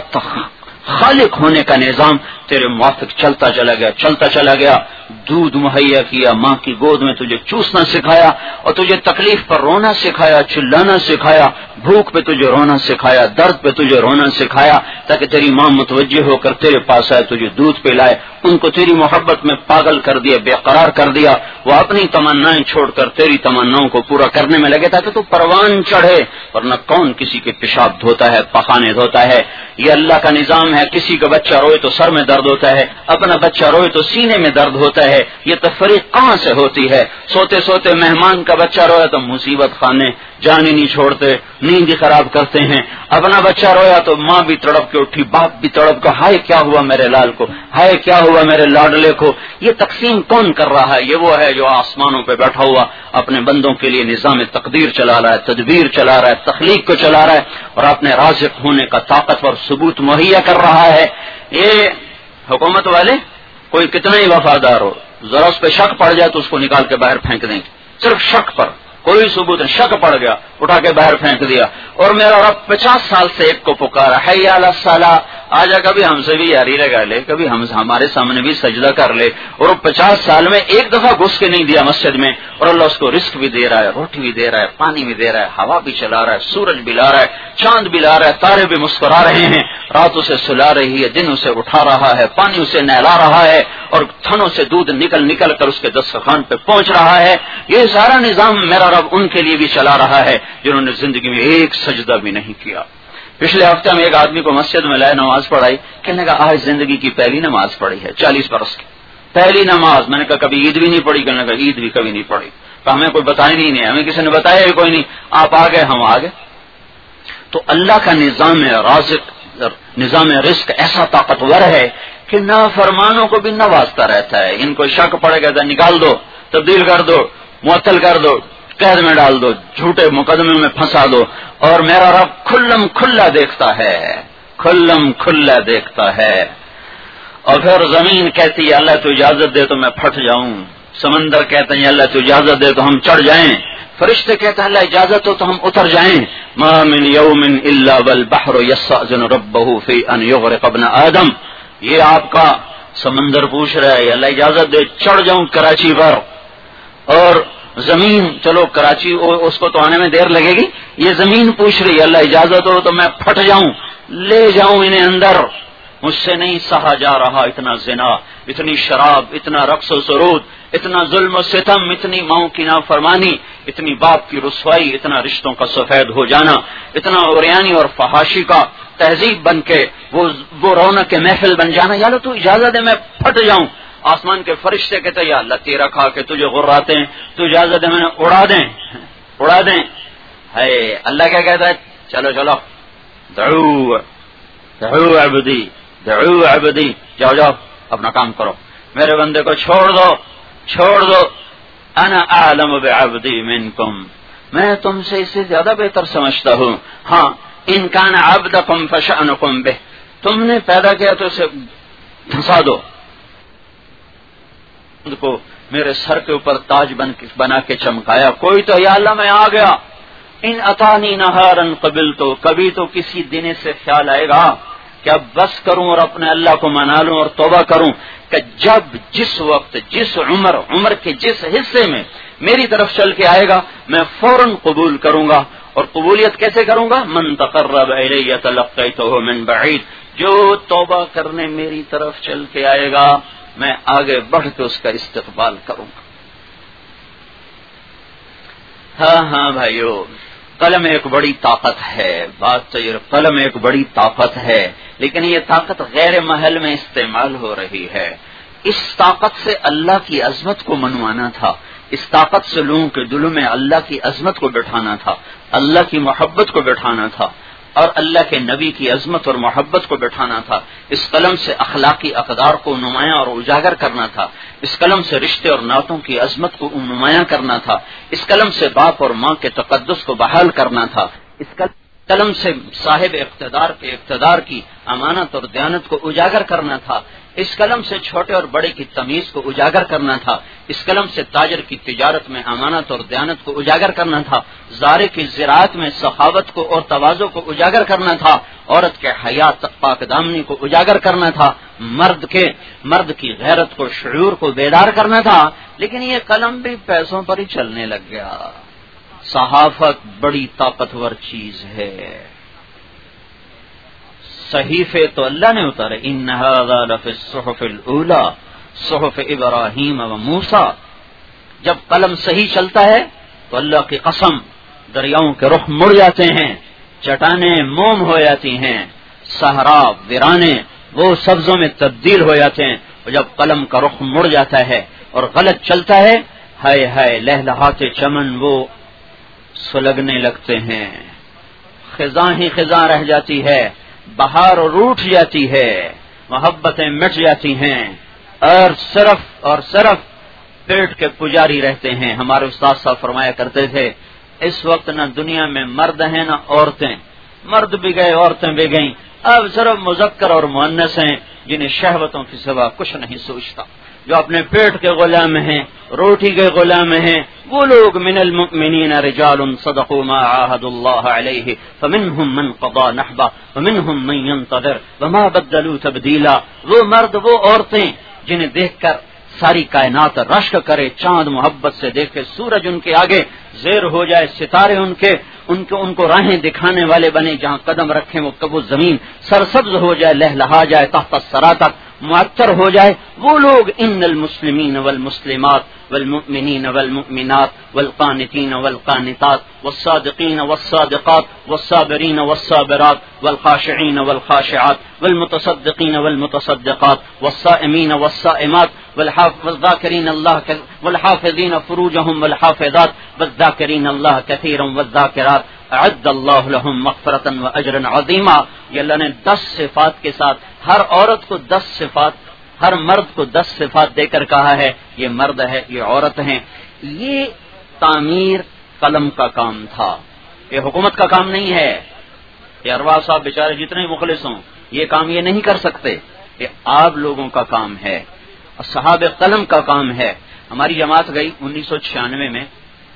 خالق ہونے کا نظام تیرے موافق چلتا چلا گیا چلتا چلا گیا. دودھ مہیا کیا، ماں کی گود میں تجھے چوسنا سکھایا اور تجھے تکلیف پر رونا سکھایا، چلانا سکھایا، بھوک پہ تجھے رونا سکھایا، درد پہ تجھے رونا سکھایا، تاکہ تیری ماں متوجہ ہو کر تیرے پاس آئے، تجھے دودھ پلائے. ان کو تیری محبت میں پاگل کر دیا، بے قرار کر دیا. وہ اپنی تمنائیں چھوڑ کر تیری تمناؤں کو پورا کرنے میں لگے تاکہ تو پروان چڑھے. ورنہ کون کسی کے پیشاب دھوتا ہے، پخانے دھوتا ہے؟ یہ اللہ کا نظام ہے. کسی کا بچہ روئے تو سر میں درد ہوتا ہے، اپنا بچہ روئے تو سینے میں درد ہوتا ہے. یہ تفریق کہاں سے ہوتی ہے؟ سوتے سوتے مہمان کا بچہ رویا تو مصیبت خانے جان ہی نہیں چھوڑتے، نیند ہی خراب کرتے ہیں. اپنا بچہ رویا تو ماں بھی تڑپ کے اٹھی، باپ بھی تڑپ کے، ہائے کیا ہوا میرے لال کو، ہائے کیا ہوا میرے لاڈلے کو. یہ تقسیم کون کر رہا ہے؟ یہ وہ ہے جو آسمانوں پہ بیٹھا ہوا اپنے بندوں کے لیے نظام تقدیر چلا رہا ہے، تدبیر چلا رہا ہے، تخلیق کو چلا رہا ہے اور اپنے رازق ہونے کا طاقتور ثبوت مہیا کر رہا ہے. یہ حکومت والے کوئی کتنا ہی وفادار ہو، ذرا اس پہ شک پڑ جائے تو اس کو نکال کے باہر پھینک دیں گے. صرف شک پر، کوئی ثبوت نہیں، شک پڑ گیا اٹھا کے باہر پھینک دیا. اور میرا رب پچاس سال سے ایک کو پکارا، حی علی الصلاۃ، آجا کبھی ہم سے بھی یاری لگا لے، کبھی ہم ہمارے سامنے بھی سجدہ کر لے. اور وہ پچاس سال میں ایک دفعہ گھس کے نہیں دیا مسجد میں، اور اللہ اس کو رزق بھی دے رہا ہے، روٹی بھی دے رہا ہے، پانی بھی دے رہا ہے، ہوا بھی چلا رہا ہے، سورج بھی لا رہا ہے، چاند بھی لا رہا ہے، تارے بھی مسکرا رہے ہیں، رات اسے سلا رہی ہے، دن اسے اٹھا رہا ہے، پانی اسے نہلا رہا ہے، اور تھنوں سے دودھ نکل نکل کر اس کے دسترخوان پہ پہنچ رہا ہے. یہ سارا نظام میرا رب ان کے لیے بھی چلا رہا ہے جنہوں نے زندگی میں ایک سجدہ بھی نہیں کیا. پچھلے ہفتے میں ایک آدمی کو مسجد میں لائے، نماز پڑھائی، کہنے کا آج زندگی کی پہلی نماز پڑھی ہے، چالیس برس کی پہلی نماز. میں نے کہا کبھی عید بھی نہیں پڑھی؟ کہنے کا عید بھی کبھی نہیں پڑھی. تو ہمیں کوئی بتایا نہیں نہیں ہمیں کسی نے بتایا بھی کوئی نہیں، آپ آ گئے ہم آ گئے. تو اللہ کا نظام رازق، نظام رزق ایسا طاقتور ہے کہ نافرمانوں کو بھی نوازتا رہتا ہے. ان کو شک پڑے گا تو نکال دو، تبدیل کر دو، معطل کر دو، قید میں ڈال دو، جھوٹے مقدمے میں پھنسا دو. اور میرا رب کھلم کھلا دیکھتا ہے، کھلم کھلا دیکھتا ہے. اور پھر زمین کہتی ہے اللہ تو اجازت دے تو میں پھٹ جاؤں، سمندر کہتے ہیں اللہ تو اجازت دے تو ہم چڑھ جائیں، فرشتے کہتے ہیں اللہ اجازت ہو تو ہم اتر جائیں. ما من یوم الا والبحر یستأذن ربه فی ان یغرق ابن آدم. یہ آپ کا سمندر پوچھ رہا ہے اللہ اجازت دے چڑھ جاؤں کراچی پر. اور زمین چلو کراچی اس کو تو آنے میں دیر لگے گی، یہ زمین پوچھ رہی ہے اللہ اجازت ہو تو میں پھٹ جاؤں، لے جاؤں انہیں اندر. مجھ سے نہیں سہا جا رہا اتنا زنا، اتنی شراب، اتنا رقص و سرود، اتنا ظلم و ستم، اتنی ماؤں کی نافرمانی، اتنی باپ کی رسوائی، اتنا رشتوں کا سفید ہو جانا، اتنا اوریانی اور فحاشی کا تہذیب بن کے وہ وہ رونق کے محفل بن جانا. یا اللہ تو اجازت ہے میں پھٹ جاؤں. آسمان کے فرشتے کہتے ہیں یا اللہ تیرا کھا کے تجھے غراتے ہیں، تو اجازت ہے میں نے اڑا دیں اڑا دیں. ہے اللہ کیا کہتا ہے؟ چلو چلو دعو دعو عبدی دعو عبدی، جاؤ جاؤ اپنا کام کرو، میرے بندے کو چھوڑ دو چھوڑ دو. انا اعلم بعبدی منکم، میں تم سے اسے زیادہ بہتر سمجھتا ہوں. ہاں ان کان عبدکم فشأنکم بہ، تم نے پیدا کیا تو اسے دھسا دو کو، میرے سر کے اوپر تاج بن بنا کے چمکایا. کوئی تو یا اللہ میں آ گیا. ان اتانی نہارن قبل، تو کبھی تو کسی دن سے خیال آئے گا کہ اب بس کروں اور اپنے اللہ کو منا لوں اور توبہ کروں کہ جب جس وقت جس عمر عمر کے جس حصے میں میری طرف چل کے آئے گا میں فوراً قبول کروں گا. اور قبولیت کیسے کروں گا؟ من تقرب الی تلقیتہ من بعید، جو توبہ کرنے میری طرف چل کے آئے گا میں آگے بڑھ کے اس کا استقبال کروں گا. ہاں ہاں بھائیو، قلم ایک بڑی طاقت ہے، بات تو یہ قلم ایک بڑی طاقت ہے، لیکن یہ طاقت غیر محل میں استعمال ہو رہی ہے. اس طاقت سے اللہ کی عظمت کو منوانا تھا، اس طاقت سے لوگوں کے دلوں میں اللہ کی عظمت کو بٹھانا تھا، اللہ کی محبت کو بٹھانا تھا اور اللہ کے نبی کی عظمت اور محبت کو بٹھانا تھا۔ اس قلم سے اخلاقی اقدار کو نمایاں اور اجاگر کرنا تھا، اس قلم سے رشتے اور نعتوں کی عظمت کو نمایاں کرنا تھا، اس قلم سے باپ اور ماں کے تقدس کو بحال کرنا تھا، اس قلم سے صاحب اقتدار کے اقتدار کی امانت اور دیانت کو اجاگر کرنا تھا، اس قلم سے چھوٹے اور بڑے کی تمیز کو اجاگر کرنا تھا، اس قلم سے تاجر کی تجارت میں امانت اور دیانت کو اجاگر کرنا تھا، زارع کی زراعت میں سخاوت کو اور تواضع کو اجاگر کرنا تھا، عورت کے حیا پاک دامنی کو اجاگر کرنا تھا، مرد کے مرد کی غیرت کو شعور کو بیدار کرنا تھا۔ لیکن یہ قلم بھی پیسوں پر ہی چلنے لگ گیا۔ صحافت بڑی طاقتور چیز ہے، صحیفے تو اللہ نے اتارے، ان ھذا لفی الصحف الاولی صحف ابراہیم و موسیٰ۔ جب قلم صحیح چلتا ہے تو اللہ کی قسم دریاؤں کے رخ مڑ جاتے ہیں، چٹانیں موم ہو جاتی ہیں، صحرا ویرانے وہ سبزوں میں تبدیل ہو جاتے ہیں، اور جب قلم کا رخ مڑ جاتا ہے اور غلط چلتا ہے، ہائے ہائے لہلہاتے چمن وہ سلگنے لگتے ہیں، خزاں ہی خزاں رہ جاتی ہے، بہار روٹھ جاتی ہے، محبتیں مٹ جاتی ہیں، اور صرف اور صرف پیٹ کے پجاری رہتے ہیں۔ ہمارے استاد صاحب فرمایا کرتے تھے اس وقت نہ دنیا میں مرد ہیں نہ عورتیں، مرد بھی گئے عورتیں بھی گئیں، اب صرف مذکر اور مؤنث ہیں جنہیں شہوتوں کی سوا کچھ نہیں سوچتا، جو اپنے پیٹ کے غلام ہیں، روٹی کے غلام ہیں۔ وہ لوگ من المؤمنین رجال صدقوا ما عاهدوا الله عليه فمنهم من قضى نحبه ومنهم من ينتظر وما بدلوا تبدیلا۔ وہ مرد وہ عورتیں جنہیں دیکھ کر ساری کائنات رشک کرے، چاند محبت سے دیکھے، سورج ان کے آگے زیر ہو جائے، ستارے ان کے ان کو ان کو راہیں دکھانے والے بنے، جہاں قدم رکھیں وہ کبو زمین سرسبز ہو جائے، لہلہا جائے، تحت الثری تک معطر ہو جائے۔ وہ لوگ ان المسلمین والمسلمات والمؤمنین والمؤمنات والقانتین والقانتات والصادقین والصادقات والصابرین والصابرات والخاشعین والخاشعات والمتصدقین والمتصدقات والصائمین والصائمات والذاکرین اللہ والحافظین فروجهم والحافظات والذاکرین اللہ کثیرا والذاکرات اعد اللہ لهم مغفرۃ واجرا عظیما۔ یہ اللہ نے دس صفات کے ساتھ ہر عورت کو دس صفات، ہر مرد کو دس صفات دے کر کہا ہے یہ مرد ہے یہ عورت ہیں۔ یہ تعمیر قلم کا کام تھا، یہ حکومت کا کام نہیں ہے۔ یہ ارواح صاحب بیچارے جتنے مخلص ہوں یہ کام یہ نہیں کر سکتے، یہ آپ لوگوں کا کام ہے، اصحاب قلم کا کام ہے۔ ہماری جماعت گئی انیس سو چھیانوے میں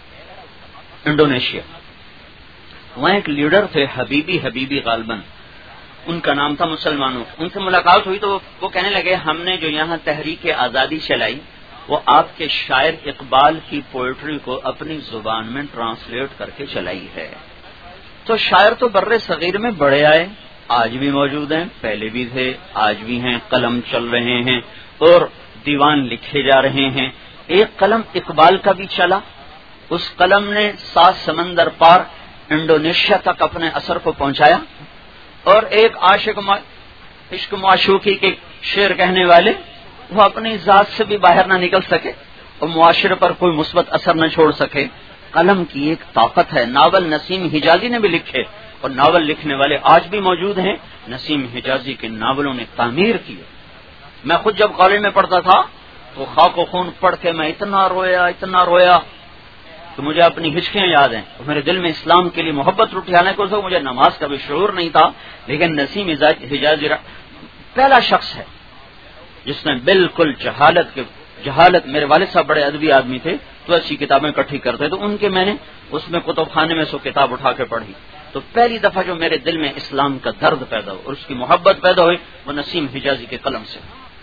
انڈونیشیا، وہاں ایک لیڈر تھے حبیبی حبیبی غالباً ان کا نام تھا، مسلمانوں، ان سے ملاقات ہوئی تو وہ کہنے لگے ہم نے جو یہاں تحریک آزادی چلائی وہ آپ کے شاعر اقبال کی پوئٹری کو اپنی زبان میں ٹرانسلیٹ کر کے چلائی ہے۔ تو شاعر تو بر صغیر میں بڑے آئے، آج بھی موجود ہیں، پہلے بھی تھے، آج بھی ہیں، قلم چل رہے ہیں اور دیوان لکھے جا رہے ہیں۔ ایک قلم اقبال کا بھی چلا، اس قلم نے سات سمندر پار انڈونیشیا تک اپنے اثر کو پہنچایا، اور ایک عاشق عشق معشوقی کے شعر کہنے والے وہ اپنی ذات سے بھی باہر نہ نکل سکے اور معاشرے پر کوئی مثبت اثر نہ چھوڑ سکے۔ قلم کی ایک طاقت ہے۔ ناول نسیم حجازی نے بھی لکھے اور ناول لکھنے والے آج بھی موجود ہیں۔ نسیم حجازی کے ناولوں نے تعمیر کی۔ میں خود جب کالج میں پڑھتا تھا تو خاک و خون پڑھ کے میں اتنا رویا اتنا رویا کہ مجھے اپنی ہچکیاں یاد ہیں، اور میرے دل میں اسلام کے لیے محبت اٹھی، حالانکہ اس وقت مجھے نماز کا بھی شعور نہیں تھا، لیکن نسیم حجازی پہلا شخص ہے جس نے بالکل جہالت کے جہالت میرے والد صاحب بڑے ادبی آدمی تھے تو اچھی کتابیں اکٹھی کرتے، تو ان کے میں نے اس میں کتب خانے میں سو کتاب اٹھا کے پڑھی، تو پہلی دفعہ جو میرے دل میں اسلام کا درد پیدا ہو اور اس کی محبت پیدا ہوئی وہ نسیم حجازی کے قلم سے۔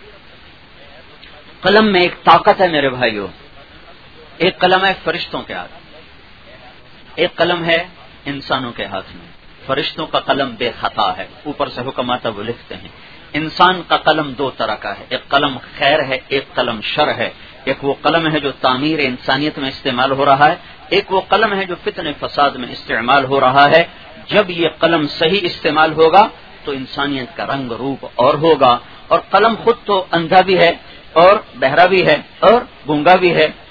قلم میں ایک طاقت ہے میرے بھائیوں، ایک قلم ہے فرشتوں کے ہاتھ، ایک قلم ہے انسانوں کے ہاتھ میں۔ فرشتوں کا قلم بے خطا ہے، اوپر سے حکم آتا وہ لکھتے ہیں۔ انسان کا قلم دو طرح کا ہے، ایک قلم خیر ہے، ایک قلم شر ہے۔ ایک وہ قلم ہے جو تعمیر انسانیت میں استعمال ہو رہا ہے، ایک وہ قلم ہے جو فتنہ فساد میں استعمال ہو رہا ہے۔ جب یہ قلم صحیح استعمال ہوگا تو انسانیت کا رنگ روپ اور ہوگا، اور قلم خود تو اندھا بھی ہے اور بہرا بھی ہے اور گونگا بھی ہے اور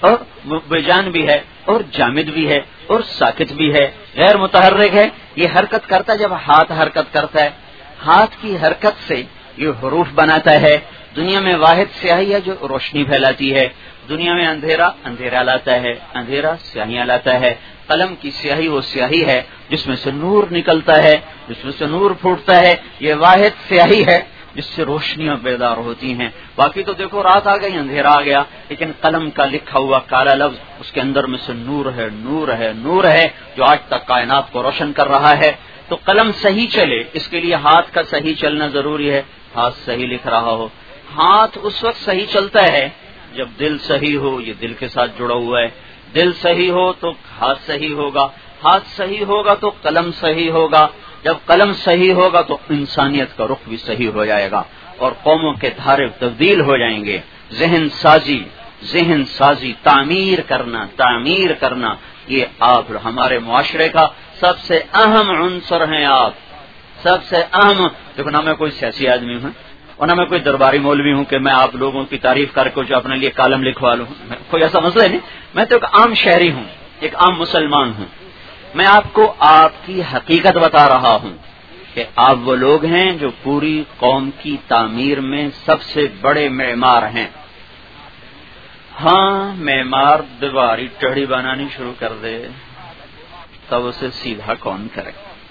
بے جان بھی ہے اور جامد بھی ہے اور ساکت بھی ہے، غیر متحرک ہے. یہ حرکت کرتا ہے جب ہاتھ حرکت کرتا ہے، ہاتھ کی حرکت سے یہ حروف بناتا ہے. دنیا میں واحد سیاہی ہے جو روشنی پھیلاتی ہے، دنیا میں اندھیرا اندھیرا لاتا ہے، اندھیرا سیاہیاں لاتا ہے. قلم کی سیاہی وہ سیاہی ہے جس میں سے نور نکلتا ہے، جس میں سے نور پھوٹتا ہے. یہ واحد سیاہی ہے جس سے روشنیاں بیدار ہوتی ہیں. باقی تو دیکھو رات آ گئی، اندھیرا آ گیا، لیکن قلم کا لکھا ہوا کالا لفظ اس کے اندر میں سے نور ہے، نور ہے، نور ہے جو آج تک کائنات کو روشن کر رہا ہے. تو قلم صحیح چلے اس کے لیے ہاتھ کا صحیح چلنا ضروری ہے. ہاتھ صحیح لکھ رہا ہو. ہاتھ اس وقت صحیح چلتا ہے جب دل صحیح ہو، یہ دل کے ساتھ جڑا ہوا ہے. دل صحیح ہو تو ہاتھ صحیح ہوگا، ہاتھ صحیح ہوگا تو قلم صحیح ہوگا. جب قلم صحیح ہوگا تو انسانیت کا رخ بھی صحیح ہو جائے گا اور قوموں کے دھارے تبدیل ہو جائیں گے. ذہن سازی، ذہن سازی، تعمیر کرنا، تعمیر کرنا، یہ آپ ہمارے معاشرے کا سب سے اہم عنصر ہیں. آپ سب سے اہم. دیکھو نہ میں کوئی سیاسی آدمی ہوں اور نہ میں کوئی درباری مولوی ہوں کہ میں آپ لوگوں کی تعریف کر کے جو اپنے لیے کالم لکھوا لوں. کوئی ایسا مسئلہ نہیں. میں تو ایک عام شہری ہوں، ایک عام مسلمان ہوں. میں آپ کو آپ کی حقیقت بتا رہا ہوں کہ آپ وہ لوگ ہیں جو پوری قوم کی تعمیر میں سب سے بڑے معمار ہیں. ہاں معمار دیواری ٹہڑی بنانی شروع کر دے تب اسے سیدھا کون کرے.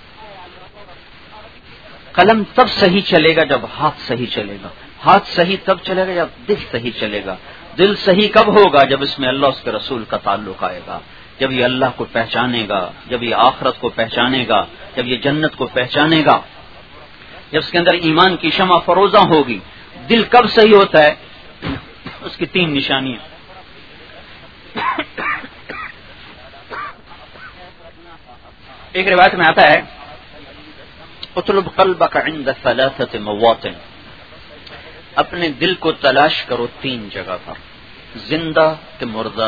قلم تب صحیح چلے گا جب ہاتھ صحیح چلے گا. ہاتھ صحیح تب چلے گا جب دل صحیح چلے گا. دل صحیح کب ہوگا؟ جب اس میں اللہ اس کے رسول کا تعلق آئے گا، جب یہ اللہ کو پہچانے گا، جب یہ آخرت کو پہچانے گا، جب یہ جنت کو پہچانے گا، جب اس کے اندر ایمان کی شمع فروزاں ہوگی. دل کب صحیح ہوتا ہے؟ اس کی تین نشانیاں. ایک روایت میں آتا ہے اطلب قلبک عند ثلاثة مواطن، اپنے دل کو تلاش کرو تین جگہ پر، زندہ کہ مردہ،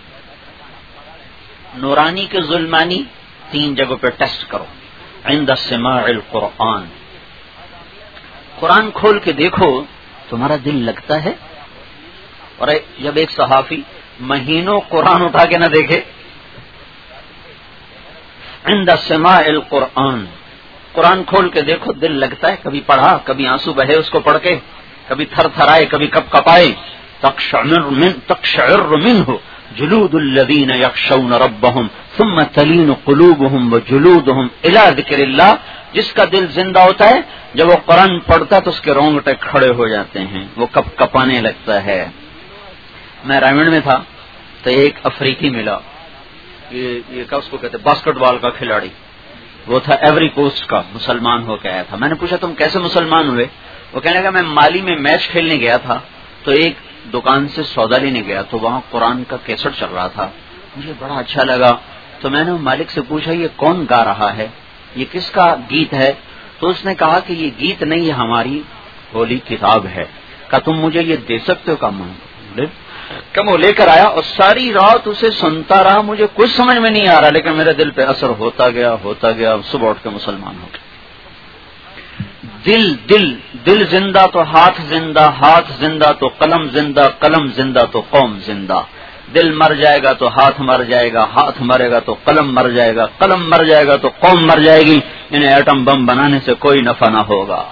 نورانی کے ظلمانی، تین جگہوں پہ ٹیسٹ کرو. عند سماع القرآن، قرآن کھول کے دیکھو تمہارا دل لگتا ہے. اور جب ایک صحافی مہینوں قرآن اٹھا کے نہ دیکھے. عند سماع القرآن، قرآن کھول کے دیکھو دل لگتا ہے. کبھی پڑھا، کبھی آنسو بہے اس کو پڑھ کے، کبھی تھر تھرائے، کبھی کپ کپائے. تقشعر من تقشعر منه جلود الذين يخشون ربهم ثم تلين قلوبهم وجلودهم الى ذکر اللہ. جس کا دل زندہ ہوتا ہے جب وہ قرآن پڑھتا ہے تو اس کے رونگٹے کھڑے ہو جاتے ہیں، وہ کپ کپانے لگتا ہے. میں رائمنڈ میں تھا تو ایک افریقی ملا، یہ یہ کیا اس کو کہتے باسکٹ بال کا کھلاڑی. وہ تھا ایوری کوسٹ کا، مسلمان ہو کے آیا تھا. میں نے پوچھا تم کیسے مسلمان ہوئے؟ وہ کہنے لگا میں مالی میں میچ کھیلنے گیا تھا تو ایک دکان سے سودا لینے گیا تو وہاں قرآن کا کیسٹ چل رہا تھا، مجھے بڑا اچھا لگا. تو میں نے مالک سے پوچھا یہ کون گا رہا ہے، یہ کس کا گیت ہے؟ تو اس نے کہا کہ یہ گیت نہیں، یہ ہماری ہولی کتاب ہے. کہا تم مجھے یہ دے سکتے ہو؟ کہا کم وہ لے کر آیا اور ساری رات اسے سنتا رہا. مجھے کچھ سمجھ میں نہیں آ رہا لیکن میرے دل پہ اثر ہوتا گیا ہوتا گیا. صبح اٹھ کے مسلمان ہو گیا. دل دل دل زندہ تو ہاتھ زندہ، ہاتھ زندہ تو قلم زندہ، قلم زندہ تو قوم زندہ. دل مر جائے گا تو ہاتھ مر جائے گا، ہاتھ مرے گا تو قلم مر جائے گا، قلم مر جائے گا تو قوم مر جائے گی. انہیں ایٹم بم بنانے سے کوئی نفع نہ ہوگا.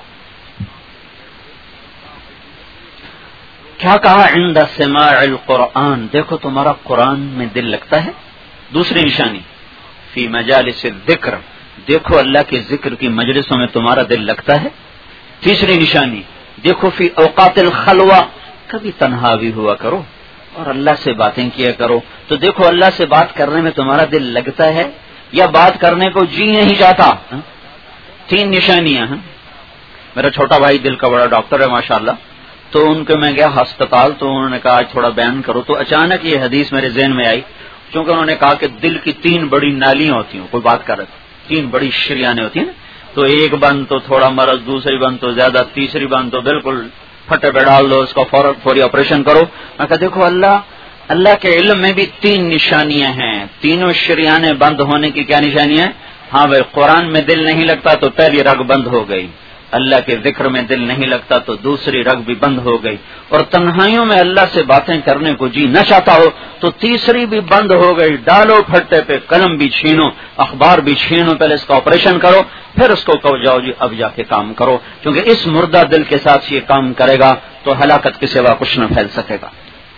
کیا کہا؟ عند سماع القرآن، دیکھو تمہارا قرآن میں دل لگتا ہے. دوسری نشانی فی مجالس الذکر، دیکھو اللہ کے ذکر کی مجلسوں میں تمہارا دل لگتا ہے. تیسری نشانی دیکھو فی اوقات الخلوہ، کبھی تنہا بھی ہوا کرو اور اللہ سے باتیں کیا کرو تو دیکھو اللہ سے بات کرنے میں تمہارا دل لگتا ہے یا بات کرنے کو جی نہیں چاہتا. تین نشانیاں ہیں. میرا چھوٹا بھائی دل کا بڑا ڈاکٹر ہے ماشاءاللہ، تو ان کے میں گیا ہسپتال تو انہوں نے کہا آج تھوڑا بیان کرو. تو اچانک یہ حدیث میرے ذہن میں آئی، چونکہ انہوں نے کہا کہ دل کی تین بڑی نالیاں ہوتی ہیں. کوئی بات کر رہے تھے تین بڑی شریانیں ہوتی ہیں، تو ایک بند تو تھوڑا مرض، دوسری بند تو زیادہ، تیسری بند تو بالکل پھٹے پہ ڈال دو، اس کا فوراً فوری آپریشن کرو. میں کہا دیکھو اللہ اللہ کے علم میں بھی تین نشانیاں ہیں. تینوں شریانیں بند ہونے کی کیا نشانیاں ہیں؟ ہاں بھائی قرآن میں دل نہیں لگتا تو پہلی رگ بند ہو گئی، اللہ کے ذکر میں دل نہیں لگتا تو دوسری رگ بھی بند ہو گئی، اور تنہائیوں میں اللہ سے باتیں کرنے کو جی نہ چاہتا ہو تو تیسری بھی بند ہو گئی۔ ڈالو پھٹے پہ قلم بھی چھینو، اخبار بھی چھینو، پہلے اس کا آپریشن کرو، پھر اس کو کہو جاؤ جی اب جا کے کام کرو، کیونکہ اس مردہ دل کے ساتھ یہ کام کرے گا تو ہلاکت کے سوا کچھ نہ پھیل سکے گا۔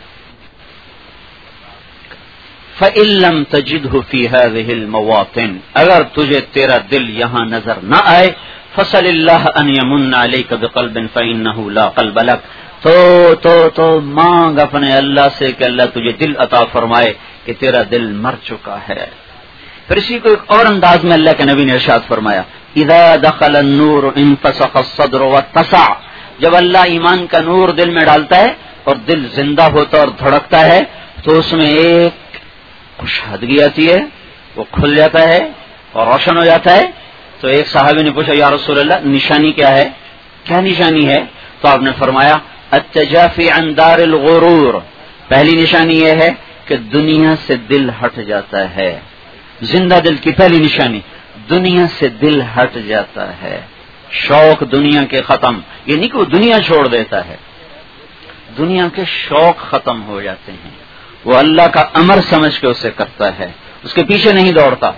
فَإِن لَّمْ تَجِدْهُ فِي هَٰذِهِ الْمَوَاطِنِ، اگر تجھے تیرا دل یہاں نظر نہ آئے، فَصَلِ اللَّهَ أَن يَمُنَّ عَلَيْكَ بِقَلْبٍ فَإِنَّهُ لَا قَلْبَ لَكَ، تو تو تو مانگ اپنے اللہ سے کہ اللہ تجھے دل عطا فرمائے کہ تیرا دل مر چکا ہے۔ پھر اسی کو ایک اور انداز میں اللہ کے نبی نے ارشاد فرمایا، اذا دخل النور انفسخ الصدر واتسع، جب اللہ ایمان کا نور دل میں ڈالتا ہے اور دل زندہ ہوتا اور دھڑکتا ہے تو اس میں ایک خوشحدگی آتی ہے، وہ کھل جاتا ہے اور روشن ہو جاتا ہے۔ تو ایک صحابی نے پوچھا، یا رسول اللہ نشانی کیا ہے؟ کیا نشانی ہے؟ تو آپ نے فرمایا، التجافی عن دار الغرور، پہلی نشانی یہ ہے کہ دنیا سے دل ہٹ جاتا ہے۔ زندہ دل کی پہلی نشانی، دنیا سے دل ہٹ جاتا ہے، شوق دنیا کے ختم، یہ نہیں کہ وہ دنیا چھوڑ دیتا ہے، دنیا کے شوق ختم ہو جاتے ہیں، وہ اللہ کا امر سمجھ کے اسے کرتا ہے، اس کے پیچھے نہیں دوڑتا۔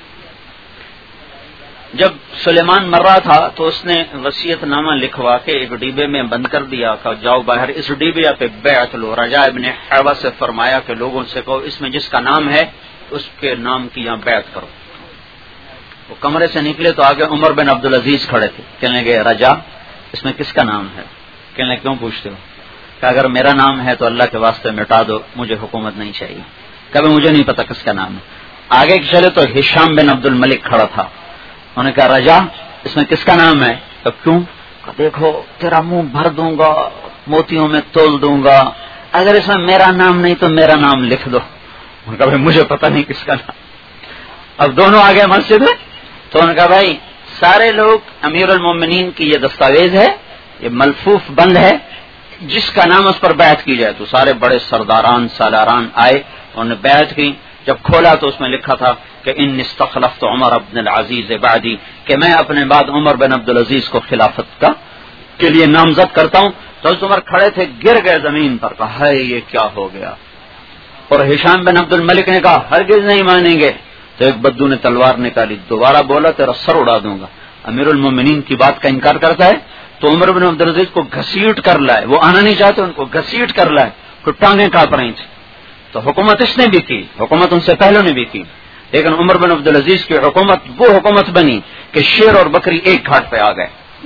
جب سلیمان مر رہا تھا تو اس نے وصیت نامہ لکھوا کے ایک ڈیبے میں بند کر دیا کہ جاؤ باہر اس ڈیبے پہ بیعت لو۔ رجاء ابن حیوہ سے فرمایا کہ لوگوں سے کہو اس میں جس کا نام ہے اس کے نام کی یہاں بیعت کرو۔ وہ کمرے سے نکلے تو آگے عمر بن عبدالعزیز کھڑے تھے، کہنے لگے رجا اس میں کس کا نام ہے؟ کہنے لگے کیوں پوچھتے ہو؟ کہ اگر میرا نام ہے تو اللہ کے واسطے مٹا دو، مجھے حکومت نہیں چاہیے۔ کبھی مجھے نہیں پتا کس کا نام ہے۔ آگے چلے تو ہشام بن عبد الملک کھڑا تھا، انہوں نے کہا رجا اس میں کس کا نام ہے؟ تو کیوں؟ کہ دیکھو تیرا منہ بھر دوں گا، موتیوں میں تول دوں گا، اگر اس میں میرا نام نہیں تو میرا نام لکھ دو۔ انہوں نے کہا بھائی مجھے پتا نہیں کس کا نام۔ اب دونوں آگے مسجد میں تو انہوں نے کہا بھائی سارے لوگ امیر المومنین کی یہ دستاویز ہے، یہ ملفوف بند ہے، جس کا نام اس پر بیعت کی جائے۔ تو سارے بڑے سرداران سالاران آئے، انہوں نے بیعت کی۔ جب کھولا تو اس میں لکھا تھا کہ ان استخلفت عمر بن العزیز بعدی، کہ میں اپنے بعد عمر بن عبدالعزیز کو خلافت کا کے لیے نامزد کرتا ہوں۔ تو حضرت عمر کھڑے تھے، گر گئے زمین پر، کہا ہے یہ کیا ہو گیا؟ اور ہشام بن عبد الملک نے کہا ہرگز نہیں مانیں گے۔ تو ایک بدو نے تلوار نکالی، دوبارہ بولا تیرا سر اڑا دوں گا۔ امیر المومنین کی بات کا انکار کرتا ہے تو عمر بن عبدالعزیز کو گھسیٹ کر لائے، وہ آنا نہیں چاہتے، ان کو گھسیٹ کر لائے، پھر ٹانگیں کاپ رہی تھی۔ تو حکومت اس نے بھی کی، حکومت ان سے پہلے نے بھی کی، لیکن عمر بن عبدالعزیز کی حکومت وہ حکومت بنی کہ شیر اور بکری ایک گھاٹ پہ آ گئے،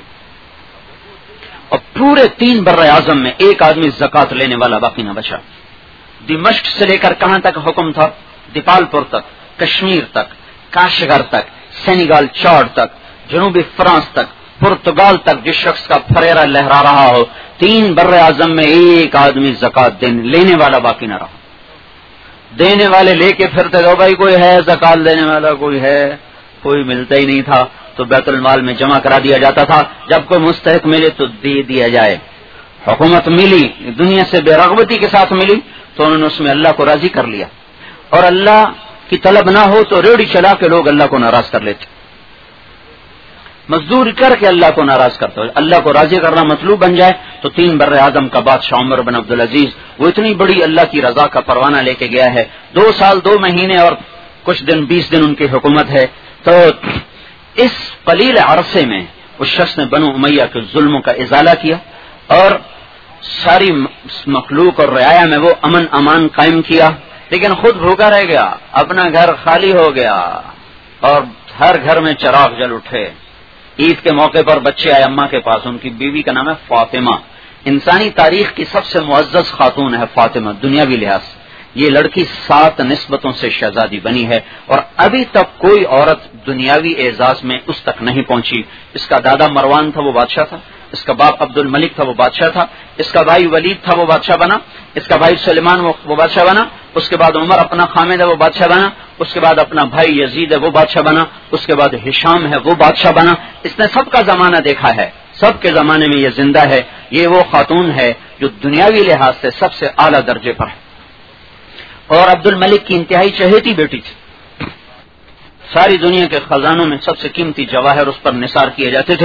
اور پورے تین بر اعظم میں ایک آدمی زکات لینے والا باقی نہ بچا۔ دمشق سے لے کر کہاں تک حکم تھا؟ دیپال پور تک، کشمیر تک، کاشغر تک، سینیگال چاڑ تک، جنوبی فرانس تک، پرتگال تک جس شخص کا پھریرا لہرا رہا ہو، تین بر اعظم میں ایک آدمی زکات لینے والا باقی نہ رہا۔ دینے والے لے کے پھرتے تھے، بھائی کوئی ہے زکات دینے والا، کوئی ہے، کوئی ملتا ہی نہیں تھا، تو بیت المال میں جمع کرا دیا جاتا تھا، جب کوئی مستحق ملے تو دے دیا جائے۔ حکومت ملی، دنیا سے بے رغبتی کے ساتھ ملی، تو انہوں نے اس میں اللہ کو راضی کر لیا، اور اللہ کی طلب نہ ہو تو ریڑھی چلا کے لوگ اللہ کو ناراض کر لیتے، مزدوری کر کے اللہ کو ناراض کرتے ہو۔ اللہ کو راضی کرنا مطلوب بن جائے تو تین بر اعظم کا بادشاہ عمر بن عبدالعزیز، وہ اتنی بڑی اللہ کی رضا کا پروانہ لے کے گیا ہے، دو سال دو مہینے اور کچھ دن بیس دن ان کی حکومت ہے۔ تو اس قلیل عرصے میں اس شخص نے بنو امیہ کے ظلموں کا ازالہ کیا، اور ساری مخلوق اور رعایا میں وہ امن امان قائم کیا، لیکن خود بھوکا رہ گیا، اپنا گھر خالی ہو گیا، اور ہر گھر میں چراغ جل اٹھے۔ عید کے موقع پر بچے آئے اماں کے پاس، ان کی بیوی کا نام ہے فاطمہ، انسانی تاریخ کی سب سے معزز خاتون ہے فاطمہ دنیاوی لحاظ سے۔ یہ لڑکی سات نسبتوں سے شہزادی بنی ہے، اور ابھی تک کوئی عورت دنیاوی اعزاز میں اس تک نہیں پہنچی۔ اس کا دادا مروان تھا، وہ بادشاہ تھا، اس کا باپ عبد الملک تھا، وہ بادشاہ تھا، اس کا بھائی ولید تھا، وہ بادشاہ بنا، اس کا بھائی سلیمان وہ بادشاہ بنا، اس کے بعد عمر اپنا خامد ہے وہ بادشاہ بنا، اس کے بعد اپنا بھائی یزید ہے وہ بادشاہ بنا، اس کے بعد ہشام ہے وہ بادشاہ بنا۔ اس نے سب کا زمانہ دیکھا ہے، سب کے زمانے میں یہ زندہ ہے۔ یہ وہ خاتون ہے جو دنیاوی لحاظ سے سب سے اعلیٰ درجے پر ہے، اور عبد الملک کی انتہائی چہیتی بیٹی تھی۔ ساری دنیا کے خزانوں میں سب سے قیمتی جواہر اس پر نثار کیے جاتے تھے،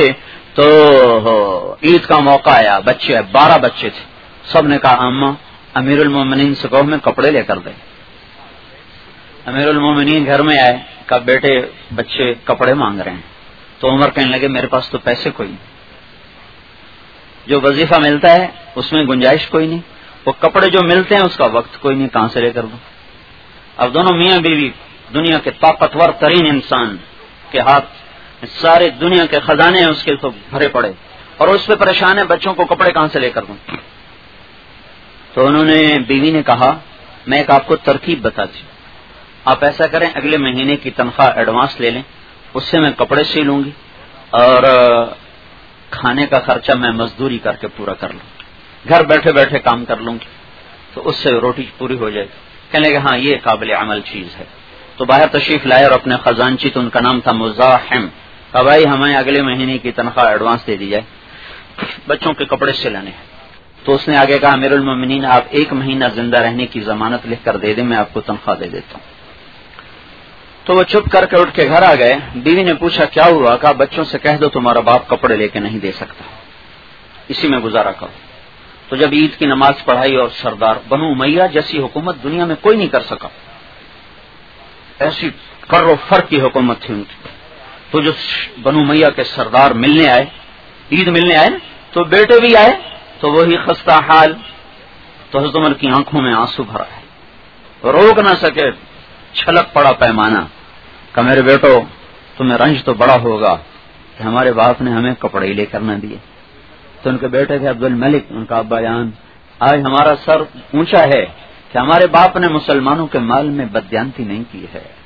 تو عید کا موقع آیا، بچے بارہ بچے تھے، سب نے کہا اماں امیر المومنین سے کہو میں کپڑے لے کر دیں۔ امیر المومنین گھر میں آئے، کہا بیٹے بچے کپڑے مانگ رہے ہیں۔ تو عمر کہنے لگے میرے پاس تو پیسے کوئی نہیں، جو وظیفہ ملتا ہے اس میں گنجائش کوئی نہیں، وہ کپڑے جو ملتے ہیں اس کا وقت کوئی نہیں، کہاں سے لے کر دوں۔ اب دونوں میاں بیوی دنیا کے طاقتور ترین انسان کے ہاتھ سارے دنیا کے خزانے ہیں اس کے تو بھرے پڑے، اور اس پہ پریشان ہے بچوں کو کپڑے کہاں سے لے کر دوں۔ تو انہوں نے بیوی نے کہا میں ایک آپ کو ترکیب بتاتی ہوں، آپ ایسا کریں اگلے مہینے کی تنخواہ ایڈوانس لے لیں، اس سے میں کپڑے سی لوں گی اور کھانے کا خرچہ میں مزدوری کر کے پورا کر لوں گی، گھر بیٹھے بیٹھے کام کر لوں گی تو اس سے روٹی پوری ہو جائے گی۔ کہنے لگے ہاں یہ قابل عمل چیز ہے۔ تو باہر تشریف لائے اور اپنے خزانچی، تو ان کا نام تھا مزاحم، کہا بھائی ہمیں اگلے مہینے کی تنخواہ ایڈوانس دے دی جائے، بچوں کے کپڑے سلانے ہیں۔ تو اس نے آگے کہا امیر المومنین آپ ایک مہینہ زندہ رہنے کی ضمانت لکھ کر دے دیں، میں آپ کو تنخواہ دے دیتا ہوں۔ تو وہ چپ کر کے اٹھ کے گھر آ گئے۔ بیوی نے پوچھا کیا ہوا؟ کہا بچوں سے کہہ دو تمہارا باپ کپڑے لے کے نہیں دے سکتا، اسی میں گزارا کرو۔ تو جب عید کی نماز پڑھائی اور سردار بنو امیہ جیسی حکومت دنیا میں کوئی نہیں کر سکا، ایسی کر و فر کی حکومت تھی ان کی، تو جو بنو امیہ کے سردار ملنے آئے، عید ملنے آئے نا، تو بیٹے بھی آئے تو وہی خستہ حال، تو حضرت عمر کی آنکھوں میں آنسو بھرا ہے، روک نہ سکے، چھلک پڑا پیمانہ کہ میرے بیٹو تمہیں رنج تو بڑا ہوگا کہ ہمارے باپ نے ہمیں کپڑے ہی لے کر نہ دیے۔ تو ان کے بیٹے تھے عبد الملک، ان کا ابا جان آج ہمارا سر اونچا ہے کہ ہمارے باپ نے مسلمانوں کے مال میں بددیانتی نہیں کی ہے۔